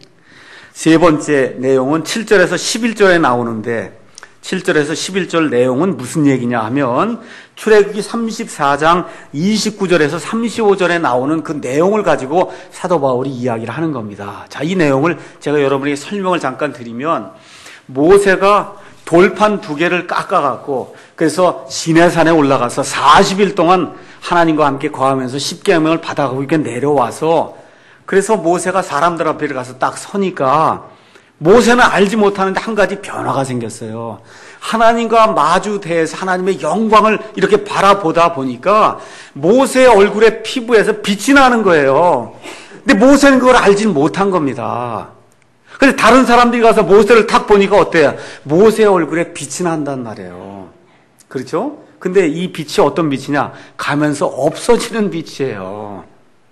Speaker 1: 세 번째 내용은 칠 절에서 십일 절에 나오는데 칠 절에서 십일 절 내용은 무슨 얘기냐 하면 출애굽기 삼십사 장 이십구 절에서 삼십오 절에 나오는 그 내용을 가지고 사도 바울이 이야기를 하는 겁니다. 자, 이 내용을 제가 여러분에게 설명을 잠깐 드리면 모세가 돌판 두 개를 깎아갖고 그래서 시내산에 올라가서 사십 일 동안 하나님과 함께 거하면서 십계명을 받아가고 이렇게 내려와서 그래서 모세가 사람들 앞에 가서 딱 서니까 모세는 알지 못하는데 한 가지 변화가 생겼어요. 하나님과 마주 대해서 하나님의 영광을 이렇게 바라보다 보니까 모세의 얼굴에 피부에서 빛이 나는 거예요. 근데 모세는 그걸 알지 못한 겁니다. 근데 다른 사람들이 가서 모세를 탁 보니까 어때요? 모세의 얼굴에 빛이 난단 말이에요. 그렇죠? 근데 이 빛이 어떤 빛이냐? 가면서 없어지는 빛이에요.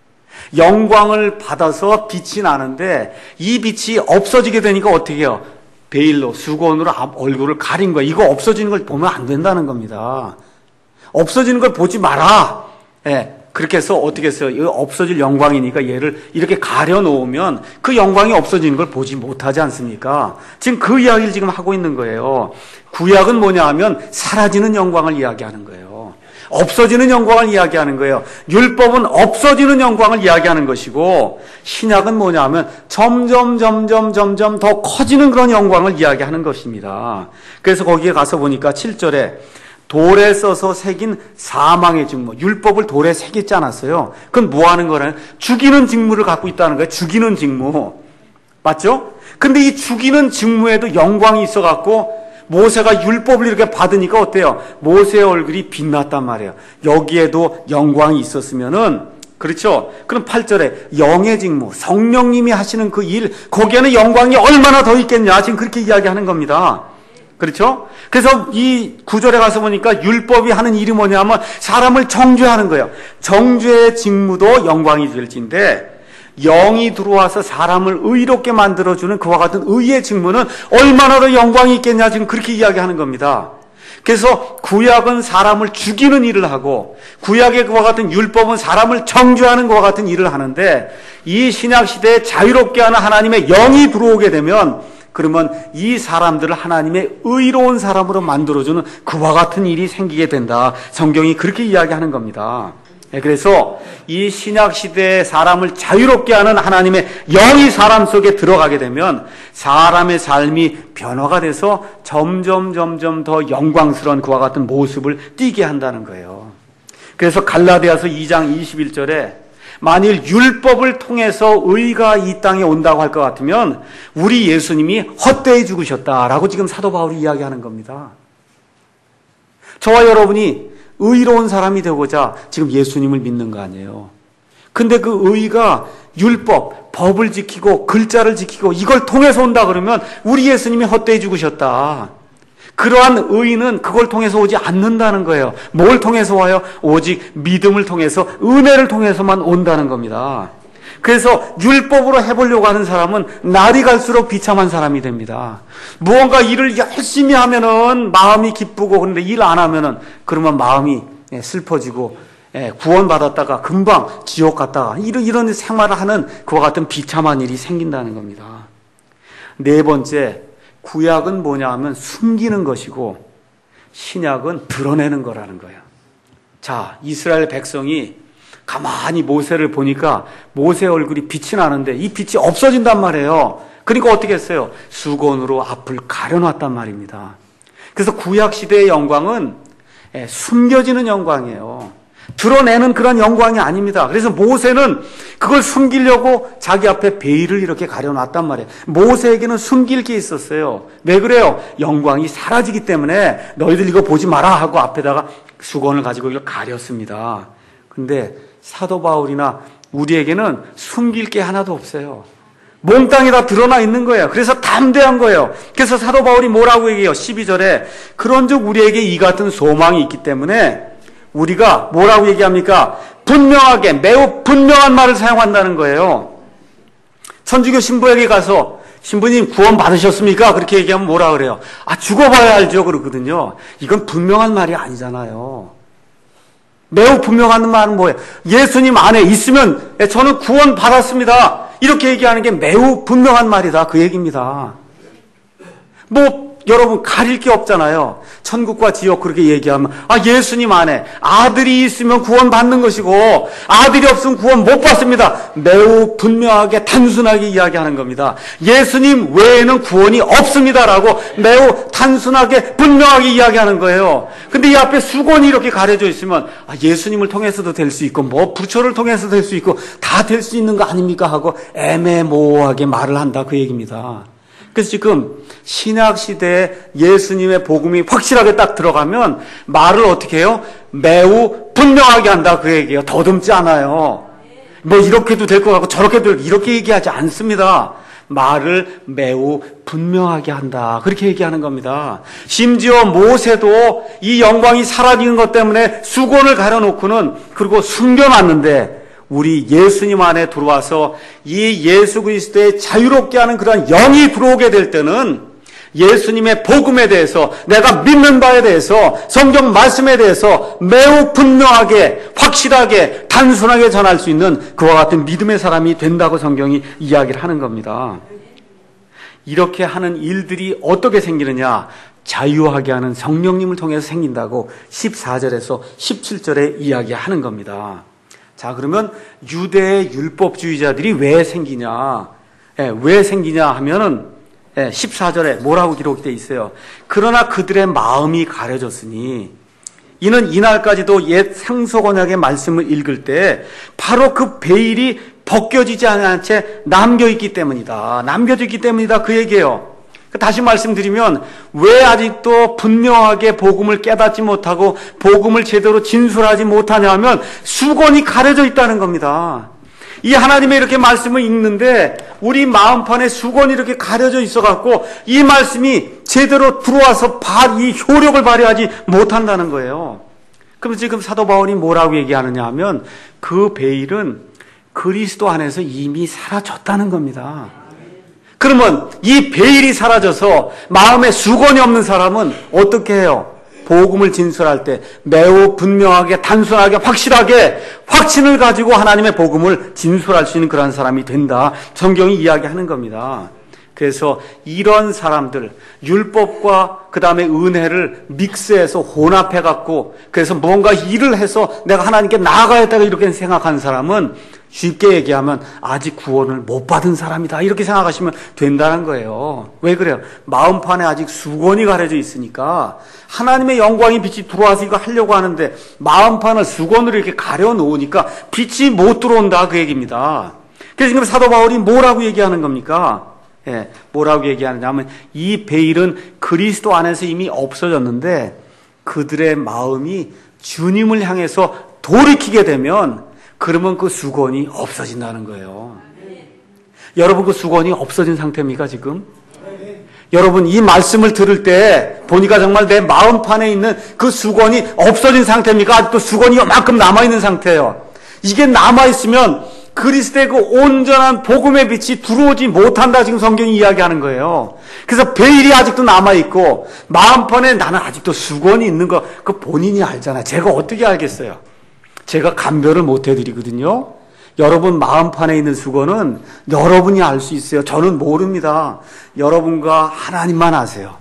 Speaker 1: 영광을 받아서 빛이 나는데 이 빛이 없어지게 되니까 어떻게 해요? 베일로, 수건으로 얼굴을 가린 거예요. 이거 없어지는 걸 보면 안 된다는 겁니다. 없어지는 걸 보지 마라. 예, 그렇게 해서 어떻게 했어요? 이거 없어질 영광이니까 얘를 이렇게 가려놓으면 그 영광이 없어지는 걸 보지 못하지 않습니까? 지금 그 이야기를 지금 하고 있는 거예요. 구약은 뭐냐 하면 사라지는 영광을 이야기하는 거예요. 없어지는 영광을 이야기하는 거예요. 율법은 없어지는 영광을 이야기하는 것이고 신약은 뭐냐 하면 점점 점점 점점 더 커지는 그런 영광을 이야기하는 것입니다. 그래서 거기에 가서 보니까 칠 절에 돌에 써서 새긴 사망의 직무, 율법을 돌에 새겼지 않았어요. 그건 뭐 하는 거냐면 죽이는 직무를 갖고 있다는 거예요. 죽이는 직무. 맞죠? 근데 이 죽이는 직무에도 영광이 있어갖고 모세가 율법을 이렇게 받으니까 어때요? 모세의 얼굴이 빛났단 말이에요. 여기에도 영광이 있었으면은, 그렇죠? 그럼 팔 절에 영의 직무, 성령님이 하시는 그 일, 거기에는 영광이 얼마나 더 있겠냐? 지금 그렇게 이야기하는 겁니다. 그렇죠? 그래서 이 구절에 가서 보니까 율법이 하는 일이 뭐냐면 사람을 정죄하는 거예요. 정죄의 직무도 영광이 될진데 영이 들어와서 사람을 의롭게 만들어주는 그와 같은 의의 직무는 얼마나 더 영광이 있겠냐 지금 그렇게 이야기하는 겁니다. 그래서 구약은 사람을 죽이는 일을 하고 구약의 그와 같은 율법은 사람을 정죄하는 것과 같은 일을 하는데 이 신약시대에 자유롭게 하는 하나님의 영이 들어오게 되면 그러면 이 사람들을 하나님의 의로운 사람으로 만들어주는 그와 같은 일이 생기게 된다. 성경이 그렇게 이야기하는 겁니다. 그래서 이 신약시대에 사람을 자유롭게 하는 하나님의 영이 사람 속에 들어가게 되면 사람의 삶이 변화가 돼서 점점 점점 더 영광스러운 그와 같은 모습을 띠게 한다는 거예요. 그래서 갈라디아서 이 장 이십일 절에 만일 율법을 통해서 의가 이 땅에 온다고 할 것 같으면 우리 예수님이 헛되이 죽으셨다라고 지금 사도 바울이 이야기하는 겁니다. 저와 여러분이 의로운 사람이 되고자 지금 예수님을 믿는 거 아니에요. 근데 그 의가 율법, 법을 지키고 글자를 지키고 이걸 통해서 온다 그러면 우리 예수님이 헛되이 죽으셨다. 그러한 의는 그걸 통해서 오지 않는다는 거예요. 뭘 통해서 와요? 오직 믿음을 통해서 은혜를 통해서만 온다는 겁니다. 그래서 율법으로 해보려고 하는 사람은 날이 갈수록 비참한 사람이 됩니다. 무언가 일을 열심히 하면은 마음이 기쁘고 그런데 일 안 하면은 그러면 마음이 슬퍼지고 구원받았다가 금방 지옥 갔다가 이런, 이런 생활을 하는 그와 같은 비참한 일이 생긴다는 겁니다. 네 번째, 구약은 뭐냐 하면 숨기는 것이고 신약은 드러내는 거라는 거예요. 자, 이스라엘 백성이 가만히 모세를 보니까 모세의 얼굴이 빛이 나는데 이 빛이 없어진단 말이에요. 그러니까 어떻게 했어요? 수건으로 앞을 가려놨단 말입니다. 그래서 구약시대의 영광은 숨겨지는 영광이에요. 드러내는 그런 영광이 아닙니다. 그래서 모세는 그걸 숨기려고 자기 앞에 베일을 이렇게 가려놨단 말이에요. 모세에게는 숨길 게 있었어요. 왜 그래요? 영광이 사라지기 때문에 너희들 이거 보지 마라 하고 앞에다가 수건을 가지고 이걸 가렸습니다. 근데 사도 바울이나 우리에게는 숨길 게 하나도 없어요. 몽땅이 다 드러나 있는 거예요. 그래서 담대한 거예요. 그래서 사도 바울이 뭐라고 얘기해요? 십이 절에 그런즉 우리에게 이 같은 소망이 있기 때문에 우리가 뭐라고 얘기합니까? 분명하게 매우 분명한 말을 사용한다는 거예요. 천주교 신부에게 가서 신부님 구원 받으셨습니까? 그렇게 얘기하면 뭐라 그래요? 아, 죽어봐야 알죠. 그러거든요. 이건 분명한 말이 아니잖아요. 매우 분명한 말은 뭐예요? 예수님 안에 있으면 저는 구원 받았습니다. 이렇게 얘기하는 게 매우 분명한 말이다. 그 얘기입니다. 뭐 여러분 가릴 게 없잖아요. 천국과 지옥 그렇게 얘기하면 아 예수님 안에 아들이 있으면 구원 받는 것이고 아들이 없으면 구원 못 받습니다. 매우 분명하게 단순하게 이야기하는 겁니다. 예수님 외에는 구원이 없습니다라고 매우 단순하게 분명하게 이야기하는 거예요. 근데 이 앞에 수건이 이렇게 가려져 있으면 아 예수님을 통해서도 될 수 있고 뭐 부처를 통해서도 될 수 있고 다 될 수 있는 거 아닙니까 하고 애매모호하게 말을 한다 그 얘기입니다. 그래서 지금 신약 시대에 예수님의 복음이 확실하게 딱 들어가면 말을 어떻게 해요? 매우 분명하게 한다 그 얘기예요. 더듬지 않아요. 뭐 이렇게도 될 것 같고 저렇게도 이렇게 얘기하지 않습니다. 말을 매우 분명하게 한다. 그렇게 얘기하는 겁니다. 심지어 모세도 이 영광이 사라지는 것 때문에 수건을 가려놓고는 그리고 숨겨놨는데 우리 예수님 안에 들어와서 이 예수 그리스도의 자유롭게 하는 그런 영이 들어오게 될 때는 예수님의 복음에 대해서 내가 믿는 바에 대해서 성경 말씀에 대해서 매우 분명하게 확실하게 단순하게 전할 수 있는 그와 같은 믿음의 사람이 된다고 성경이 이야기를 하는 겁니다. 이렇게 하는 일들이 어떻게 생기느냐? 자유하게 하는 성령님을 통해서 생긴다고 십사 절에서 십칠 절에 이야기하는 겁니다. 자, 그러면 유대의 율법주의자들이 왜 생기냐? 예, 왜 생기냐 하면은 예, 십사 절에 뭐라고 기록이 되어 있어요? 그러나 그들의 마음이 가려졌으니 이는 이날까지도 옛 상속 언약의 말씀을 읽을 때 바로 그 베일이 벗겨지지 않은 채 남겨있기 때문이다. 남겨져 있기 때문이다. 그 얘기예요. 다시 말씀드리면 왜 아직도 분명하게 복음을 깨닫지 못하고 복음을 제대로 진술하지 못하냐 하면 수건이 가려져 있다는 겁니다. 이 하나님의 이렇게 말씀을 읽는데 우리 마음판에 수건이 이렇게 가려져 있어갖고 이 말씀이 제대로 들어와서 이 효력을 발휘하지 못한다는 거예요. 그럼 지금 사도 바울이 뭐라고 얘기하느냐 하면 그 베일은 그리스도 안에서 이미 사라졌다는 겁니다. 그러면 이 베일이 사라져서 마음에 수건이 없는 사람은 어떻게 해요? 복음을 진술할 때 매우 분명하게 단순하게 확실하게 확신을 가지고 하나님의 복음을 진술할 수 있는 그런 사람이 된다. 성경이 이야기하는 겁니다. 그래서 이런 사람들 율법과 그 다음에 은혜를 믹스해서 혼합해갖고 그래서 뭔가 일을 해서 내가 하나님께 나아가야겠다고 이렇게 생각하는 사람은 쉽게 얘기하면 아직 구원을 못 받은 사람이다 이렇게 생각하시면 된다는 거예요. 왜 그래요? 마음판에 아직 수건이 가려져 있으니까 하나님의 영광이 빛이 들어와서 이거 하려고 하는데 마음판을 수건으로 이렇게 가려놓으니까 빛이 못 들어온다 그 얘기입니다. 그래서 지금 사도 바울이 뭐라고 얘기하는 겁니까? 예, 뭐라고 얘기하느냐 하면 이 베일은 그리스도 안에서 이미 없어졌는데 그들의 마음이 주님을 향해서 돌이키게 되면 그러면 그 수건이 없어진다는 거예요. 네. 여러분 그 수건이 없어진 상태입니까 지금? 네. 여러분 이 말씀을 들을 때 보니까 정말 내 마음판에 있는 그 수건이 없어진 상태입니까? 아직도 수건이 요만큼 남아있는 상태예요. 이게 남아있으면 그리스도의 그 온전한 복음의 빛이 들어오지 못한다 지금 성경이 이야기하는 거예요. 그래서 베일이 아직도 남아있고 마음판에 나는 아직도 수건이 있는 거 그 본인이 알잖아요. 제가 어떻게 알겠어요? 제가 감별을 못 해드리거든요. 여러분 마음판에 있는 수건은 여러분이 알 수 있어요. 저는 모릅니다. 여러분과 하나님만 아세요.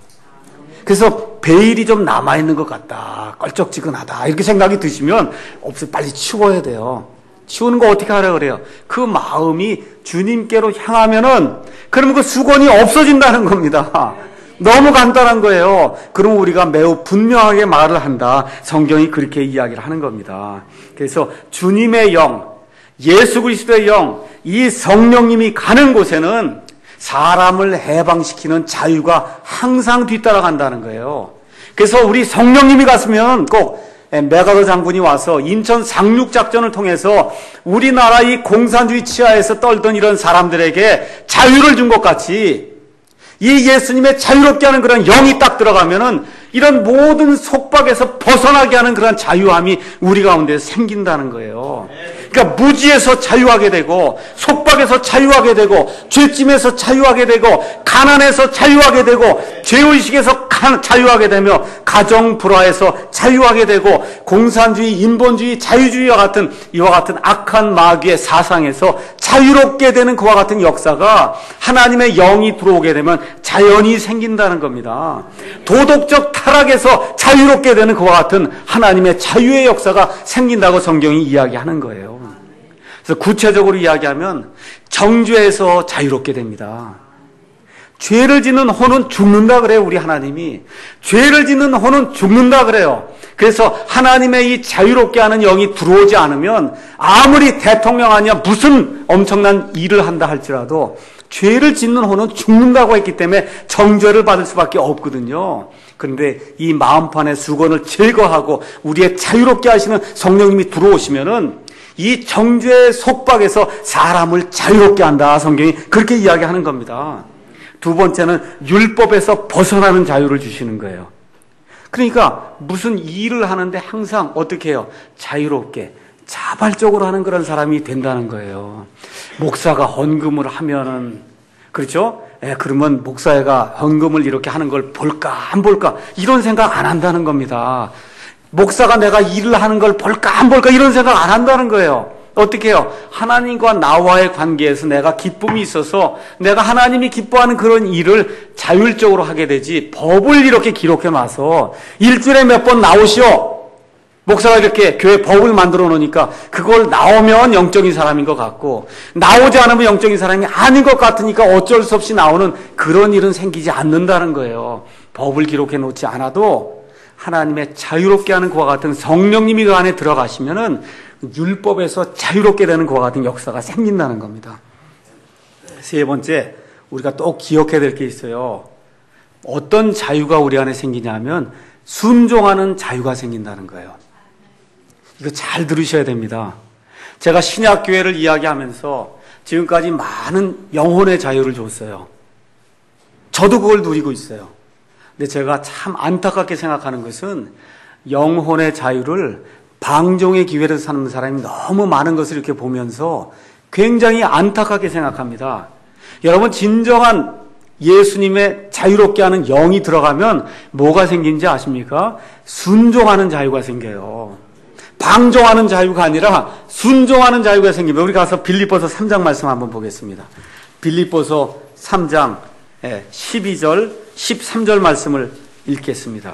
Speaker 1: 그래서 베일이 좀 남아있는 것 같다. 껄쩍지근하다. 이렇게 생각이 드시면 없어요. 빨리 치워야 돼요. 치우는 거 어떻게 하라 그래요? 그 마음이 주님께로 향하면은 그러면 그 수건이 없어진다는 겁니다. 너무 간단한 거예요. 그럼 우리가 매우 분명하게 말을 한다. 성경이 그렇게 이야기를 하는 겁니다. 그래서 주님의 영, 예수 그리스도의 영, 이 성령님이 가는 곳에는 사람을 해방시키는 자유가 항상 뒤따라간다는 거예요. 그래서 우리 성령님이 갔으면 꼭 메가더 장군이 와서 인천 상륙작전을 통해서 우리나라 이 공산주의 치하에서 떨던 이런 사람들에게 자유를 준 것 같이 이 예수님의 자유롭게 하는 그런 영이 딱 들어가면은 이런 모든 속박에서 벗어나게 하는 그런 자유함이 우리 가운데 생긴다는 거예요. 그러니까 무지에서 자유하게 되고, 속박에서 자유하게 되고, 죄짐에서 자유하게 되고, 가난에서 자유하게 되고, 죄의식에서 자유하게 되며, 가정 불화에서 자유하게 되고, 공산주의, 인본주의, 자유주의와 같은 이와 같은 악한 마귀의 사상에서 자유롭게 되는 그와 같은 역사가 하나님의 영이 들어오게 되면 자연히 생긴다는 겁니다. 도덕적 타락에서 자유롭게 되는 그와 같은 하나님의 자유의 역사가 생긴다고 성경이 이야기하는 거예요. 그래서 구체적으로 이야기하면 정죄에서 자유롭게 됩니다. 죄를 짓는 혼은 죽는다 그래요. 우리 하나님이 죄를 짓는 혼은 죽는다 그래요. 그래서 하나님의 이 자유롭게 하는 영이 들어오지 않으면 아무리 대통령 아니야 무슨 엄청난 일을 한다 할지라도 죄를 짓는 혼은 죽는다고 했기 때문에 정죄를 받을 수밖에 없거든요. 그런데 이 마음판의 수건을 제거하고 우리의 자유롭게 하시는 성령님이 들어오시면은 이 정죄의 속박에서 사람을 자유롭게 한다. 성경이 그렇게 이야기하는 겁니다. 두 번째는 율법에서 벗어나는 자유를 주시는 거예요. 그러니까 무슨 일을 하는데 항상 어떻게 해요? 자유롭게 자발적으로 하는 그런 사람이 된다는 거예요. 목사가 헌금을 하면은 그렇죠? 예, 그러면 목사가 헌금을 이렇게 하는 걸 볼까 안 볼까 이런 생각 안 한다는 겁니다. 목사가 내가 일을 하는 걸 볼까 안 볼까 이런 생각 안 한다는 거예요. 어떻게 해요? 하나님과 나와의 관계에서 내가 기쁨이 있어서 내가 하나님이 기뻐하는 그런 일을 자율적으로 하게 되지, 법을 이렇게 기록해 놔서 일주일에 몇 번 나오시오. 목사가 이렇게 교회 법을 만들어 놓으니까 그걸 나오면 영적인 사람인 것 같고 나오지 않으면 영적인 사람이 아닌 것 같으니까 어쩔 수 없이 나오는 그런 일은 생기지 않는다는 거예요. 법을 기록해 놓지 않아도 하나님의 자유롭게 하는 그와 같은 성령님이 그 안에 들어가시면은 율법에서 자유롭게 되는 그와 같은 역사가 생긴다는 겁니다. 세 번째, 우리가 또 기억해야 될 게 있어요. 어떤 자유가 우리 안에 생기냐면 순종하는 자유가 생긴다는 거예요. 이거 잘 들으셔야 됩니다. 제가 신약교회를 이야기하면서 지금까지 많은 영혼의 자유를 줬어요. 저도 그걸 누리고 있어요. 근데 제가 참 안타깝게 생각하는 것은 영혼의 자유를 방종의 기회를 사는 사람이 너무 많은 것을 이렇게 보면서 굉장히 안타깝게 생각합니다. 여러분, 진정한 예수님의 자유롭게 하는 영이 들어가면 뭐가 생긴지 아십니까? 순종하는 자유가 생겨요. 방종하는 자유가 아니라 순종하는 자유가 생깁니다. 우리 가서 빌립보서 삼 장 말씀 한번 보겠습니다. 빌립보서 삼 장 십이 절, 십삼 절 말씀을 읽겠습니다.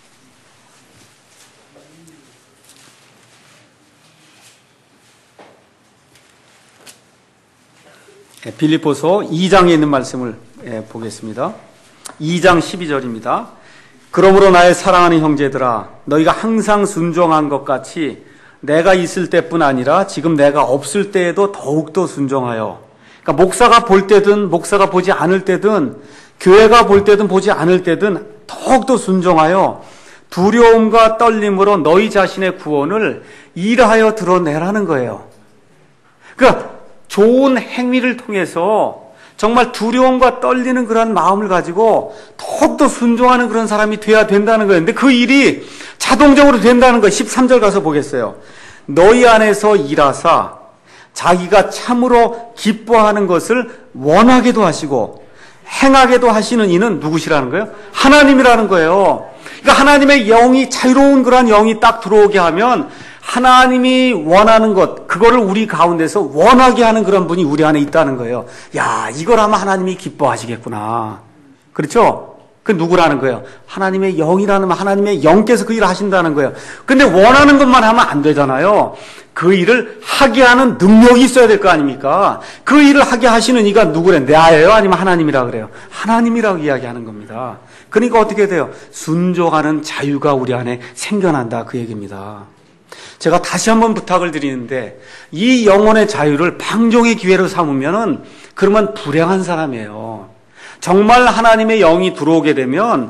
Speaker 1: 빌립보서 이 장에 있는 말씀을 보겠습니다. 이 장 십이 절입니다. 그러므로 나의 사랑하는 형제들아, 너희가 항상 순종한 것 같이 내가 있을 때뿐 아니라 지금 내가 없을 때에도 더욱더 순종하여, 그러니까 목사가 볼 때든 목사가 보지 않을 때든 교회가 볼 때든 보지 않을 때든 더욱더 순종하여 두려움과 떨림으로 너희 자신의 구원을 일하여 드러내라는 거예요. 그러니까 좋은 행위를 통해서 정말 두려움과 떨리는 그런 마음을 가지고 더욱더 순종하는 그런 사람이 돼야 된다는 거예요. 근데 그 일이 자동적으로 된다는 거예요. 십삼 절 가서 보겠어요. 너희 안에서 일하사 자기가 참으로 기뻐하는 것을 원하게도 하시고 행하게도 하시는 이는 누구시라는 거예요? 하나님이라는 거예요. 그러니까 하나님의 영이, 자유로운 그런 영이 딱 들어오게 하면 하나님이 원하는 것, 그거를 우리 가운데서 원하게 하는 그런 분이 우리 안에 있다는 거예요. 야, 이걸 하면 하나님이 기뻐하시겠구나. 그렇죠? 그 누구라는 거예요? 하나님의 영이라는, 하나님의 영께서 그 일을 하신다는 거예요. 근데 원하는 것만 하면 안 되잖아요. 그 일을 하게 하는 능력이 있어야 될 거 아닙니까? 그 일을 하게 하시는 이가 누구래? 나예요? 아니면 하나님이라 그래요? 하나님이라고 이야기하는 겁니다. 그러니까 어떻게 돼요? 순종하는 자유가 우리 안에 생겨난다, 그 얘기입니다. 제가 다시 한번 부탁을 드리는데, 이 영혼의 자유를 방종의 기회로 삼으면은 그러면 불행한 사람이에요. 정말 하나님의 영이 들어오게 되면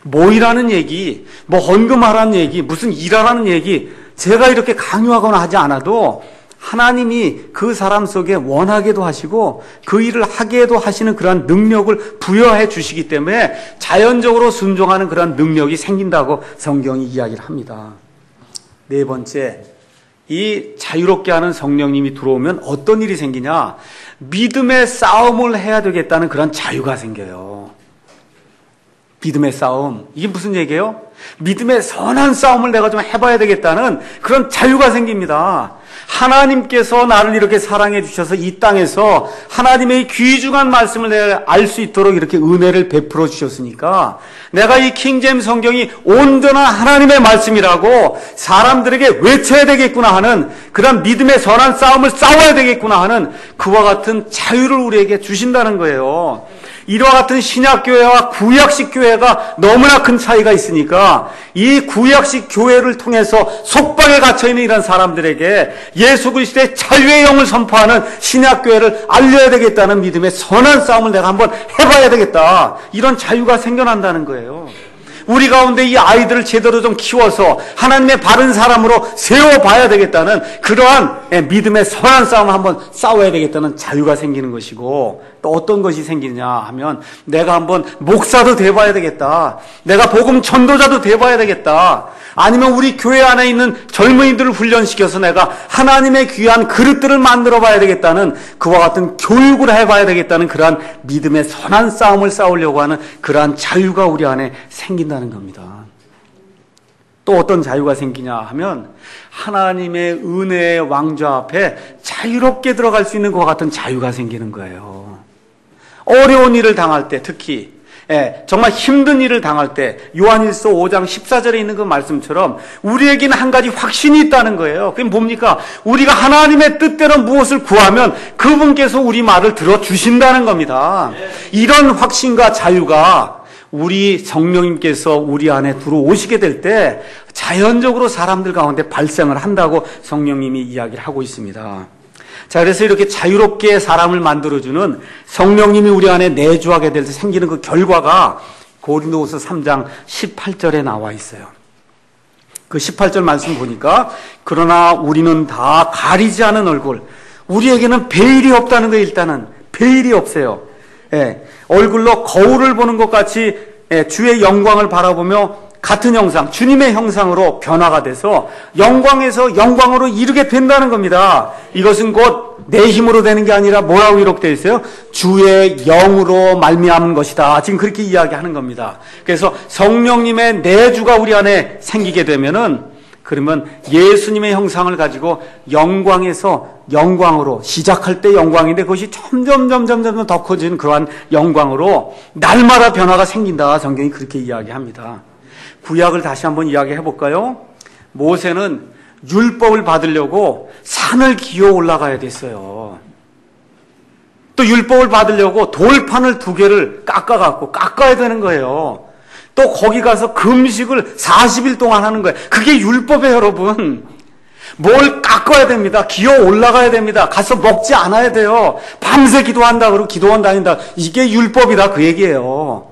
Speaker 1: 모이라는 얘기, 뭐 헌금하라는 얘기, 무슨 일하라는 얘기 제가 이렇게 강요하거나 하지 않아도 하나님이 그 사람 속에 원하게도 하시고 그 일을 하게도 하시는 그러한 능력을 부여해 주시기 때문에 자연적으로 순종하는 그러한 능력이 생긴다고 성경이 이야기를 합니다. 네 번째, 이 자유롭게 하는 성령님이 들어오면 어떤 일이 생기냐? 믿음의 싸움을 해야 되겠다는 그런 자유가 생겨요. 믿음의 싸움. 이게 무슨 얘기예요? 믿음의 선한 싸움을 내가 좀 해봐야 되겠다는 그런 자유가 생깁니다. 하나님께서 나를 이렇게 사랑해 주셔서 이 땅에서 하나님의 귀중한 말씀을 내가 알 수 있도록 이렇게 은혜를 베풀어 주셨으니까 내가 이 킹제임스 성경이 온전한 하나님의 말씀이라고 사람들에게 외쳐야 되겠구나 하는 그런 믿음의 선한 싸움을 싸워야 되겠구나 하는 그와 같은 자유를 우리에게 주신다는 거예요. 이와 같은 신약교회와 구약식 교회가 너무나 큰 차이가 있으니까 이 구약식 교회를 통해서 속박에 갇혀있는 이런 사람들에게 예수 그리스도의 자유의 영을 선포하는 신약교회를 알려야 되겠다는 믿음의 선한 싸움을 내가 한번 해봐야 되겠다. 이런 자유가 생겨난다는 거예요. 우리 가운데 이 아이들을 제대로 좀 키워서 하나님의 바른 사람으로 세워봐야 되겠다는 그러한 믿음의 선한 싸움을 한번 싸워야 되겠다는 자유가 생기는 것이고, 또 어떤 것이 생기느냐 하면 내가 한번 목사도 돼봐야 되겠다. 내가 복음 전도자도 돼봐야 되겠다. 아니면 우리 교회 안에 있는 젊은이들을 훈련시켜서 내가 하나님의 귀한 그릇들을 만들어 봐야 되겠다는 그와 같은 교육을 해봐야 되겠다는 그러한 믿음의 선한 싸움을 싸우려고 하는 그러한 자유가 우리 안에 생긴다는 겁니다. 또 어떤 자유가 생기냐 하면 하나님의 은혜의 왕좌 앞에 자유롭게 들어갈 수 있는 것과 같은 자유가 생기는 거예요. 어려운 일을 당할 때, 특히 예, 정말 힘든 일을 당할 때 요한일서 오 장 십사 절에 있는 그 말씀처럼 우리에게는 한 가지 확신이 있다는 거예요. 그게 뭡니까? 우리가 하나님의 뜻대로 무엇을 구하면 그분께서 우리 말을 들어주신다는 겁니다. 이런 확신과 자유가 우리 성령님께서 우리 안에 들어오시게 될 때 자연적으로 사람들 가운데 발생을 한다고 성령님이 이야기를 하고 있습니다. 자, 그래서 이렇게 자유롭게 사람을 만들어주는 성령님이 우리 안에 내주하게 될 때 생기는 그 결과가 고린도후서 삼 장 십팔 절에 나와 있어요. 그 십팔 절 말씀 보니까 그러나 우리는 다 가리지 않은 얼굴, 우리에게는 베일이 없다는 거예요. 일단은 베일이 없어요. 예, 얼굴로 거울을 보는 것 같이 예, 주의 영광을 바라보며 같은 형상, 주님의 형상으로 변화가 돼서 영광에서 영광으로 이르게 된다는 겁니다. 이것은 곧 내 힘으로 되는 게 아니라 뭐라고 기록되어 있어요? 주의 영으로 말미암은 것이다. 지금 그렇게 이야기하는 겁니다. 그래서 성령님의 내주가 우리 안에 생기게 되면은 그러면 예수님의 형상을 가지고 영광에서 영광으로, 시작할 때 영광인데 그것이 점점 점점 점점 더 커지는 그러한 영광으로 날마다 변화가 생긴다. 성경이 그렇게 이야기합니다. 구약을 다시 한번 이야기해 볼까요? 모세는 율법을 받으려고 산을 기어 올라가야 됐어요. 또 율법을 받으려고 돌판을 두 개를 깎아갖고 깎아야 되는 거예요. 또 거기 가서 금식을 사십 일 동안 하는 거예요. 그게 율법이에요, 여러분. 뭘 깎아야 됩니다. 기어 올라가야 됩니다. 가서 먹지 않아야 돼요. 밤새 기도한다 그러고 기도원 다닌다. 이게 율법이다 그 얘기예요.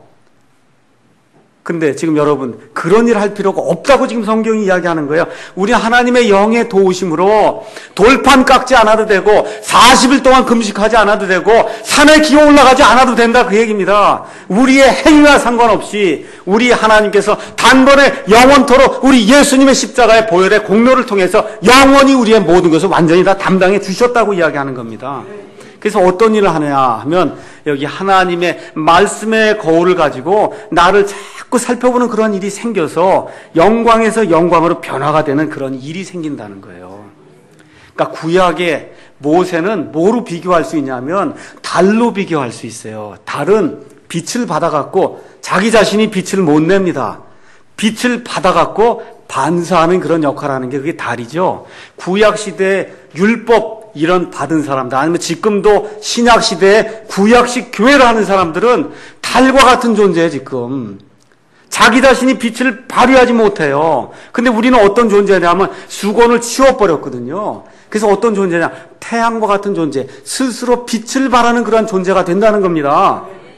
Speaker 1: 근데 지금 여러분 그런 일 할 필요가 없다고 지금 성경이 이야기하는 거예요. 우리 하나님의 영의 도우심으로 돌판 깎지 않아도 되고 사십 일 동안 금식하지 않아도 되고 산에 기어 올라가지 않아도 된다 그 얘기입니다. 우리의 행위와 상관없이 우리 하나님께서 단번에 영원토록 우리 예수님의 십자가의 보혈의 공로를 통해서 영원히 우리의 모든 것을 완전히 다 담당해 주셨다고 이야기하는 겁니다. 그래서 어떤 일을 하느냐 하면 여기 하나님의 말씀의 거울을 가지고 나를 자꾸 살펴보는 그런 일이 생겨서 영광에서 영광으로 변화가 되는 그런 일이 생긴다는 거예요. 그러니까 구약의 모세는 뭐로 비교할 수 있냐면 달로 비교할 수 있어요. 달은 빛을 받아갖고 자기 자신이 빛을 못 냅니다. 빛을 받아갖고 반사하는 그런 역할을 하는 게 그게 달이죠. 구약시대의 율법 이런 받은 사람들, 아니면 지금도 신약시대에 구약식 교회를 하는 사람들은 달과 같은 존재예요. 지금 자기 자신이 빛을 발휘하지 못해요. 근데 우리는 어떤 존재냐면 수건을 치워버렸거든요. 그래서 어떤 존재냐, 태양과 같은 존재, 스스로 빛을 발하는 그런 존재가 된다는 겁니다.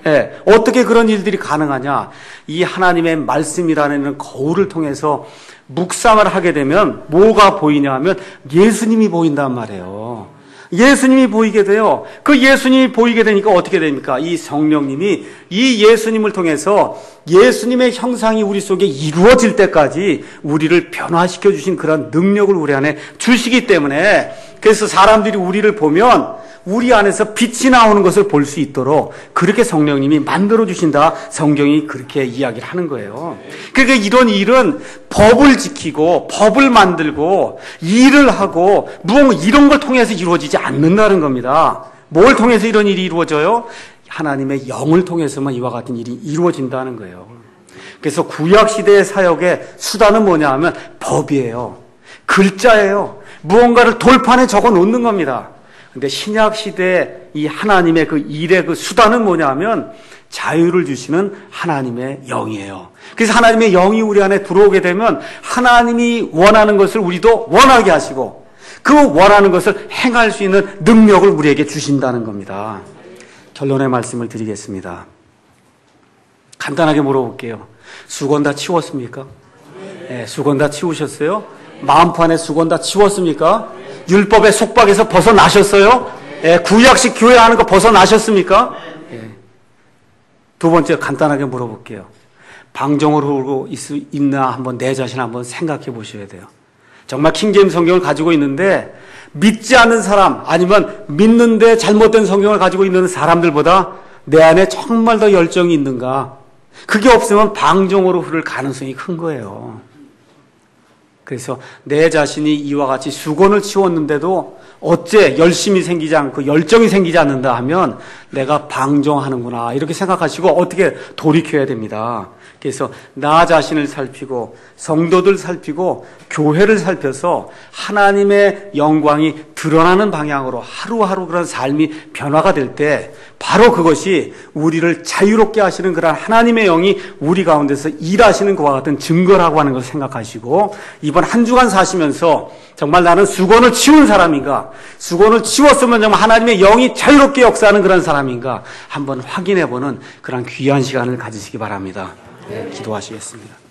Speaker 1: 예, 어떻게 그런 일들이 가능하냐? 이 하나님의 말씀이라는 거울을 통해서 묵상을 하게 되면 뭐가 보이냐 하면 예수님이 보인단 말이에요. 예수님이 보이게 돼요. 그 예수님이 보이게 되니까 어떻게 됩니까? 이 성령님이 이 예수님을 통해서 예수님의 형상이 우리 속에 이루어질 때까지 우리를 변화시켜 주신 그런 능력을 우리 안에 주시기 때문에, 그래서 사람들이 우리를 보면 우리 안에서 빛이 나오는 것을 볼 수 있도록 그렇게 성령님이 만들어 주신다. 성경이 그렇게 이야기를 하는 거예요. 그러니까 이런 일은 법을 지키고 법을 만들고 일을 하고 무언가 이런 걸 통해서 이루어지지 않는다는 겁니다. 뭘 통해서 이런 일이 이루어져요? 하나님의 영을 통해서만 이와 같은 일이 이루어진다는 거예요. 그래서 구약시대의 사역의 수단은 뭐냐 하면 법이에요. 글자예요. 무언가를 돌판에 적어 놓는 겁니다. 근데 신약 시대의 이 하나님의 그 일의 그 수단은 뭐냐 하면 자유를 주시는 하나님의 영이에요. 그래서 하나님의 영이 우리 안에 들어오게 되면 하나님이 원하는 것을 우리도 원하게 하시고 그 원하는 것을 행할 수 있는 능력을 우리에게 주신다는 겁니다. 결론의 말씀을 드리겠습니다. 간단하게 물어볼게요. 수건 다 치웠습니까? 네, 수건 다 치우셨어요? 마음판에 수건 다 치웠습니까? 율법의 속박에서 벗어나셨어요? 예, 구약식 교회 하는 거 벗어나셨습니까? 예. 두 번째 간단하게 물어볼게요. 방종으로 울고 있, 있나 한번 내 자신 한번 생각해 보셔야 돼요. 정말 킹제임스 성경을 가지고 있는데 믿지 않는 사람 아니면 믿는데 잘못된 성경을 가지고 있는 사람들보다 내 안에 정말 더 열정이 있는가? 그게 없으면 방종으로 흐를 가능성이 큰 거예요. 그래서 내 자신이 이와 같이 수건을 치웠는데도 어째 열심이 생기지 않고 열정이 생기지 않는다 하면 내가 방종하는구나 이렇게 생각하시고 어떻게 돌이켜야 됩니다. 그래서 나 자신을 살피고 성도들 살피고 교회를 살펴서 하나님의 영광이 드러나는 방향으로 하루하루 그런 삶이 변화가 될 때 바로 그것이 우리를 자유롭게 하시는 그런 하나님의 영이 우리 가운데서 일하시는 것과 같은 증거라고 하는 것을 생각하시고 이번 한 주간 사시면서 정말 나는 수건을 치운 사람인가, 수건을 치웠으면 정말 하나님의 영이 자유롭게 역사하는 그런 사람인가 한번 확인해보는 그런 귀한 시간을 가지시기 바랍니다. 네, 기도하시겠습니다.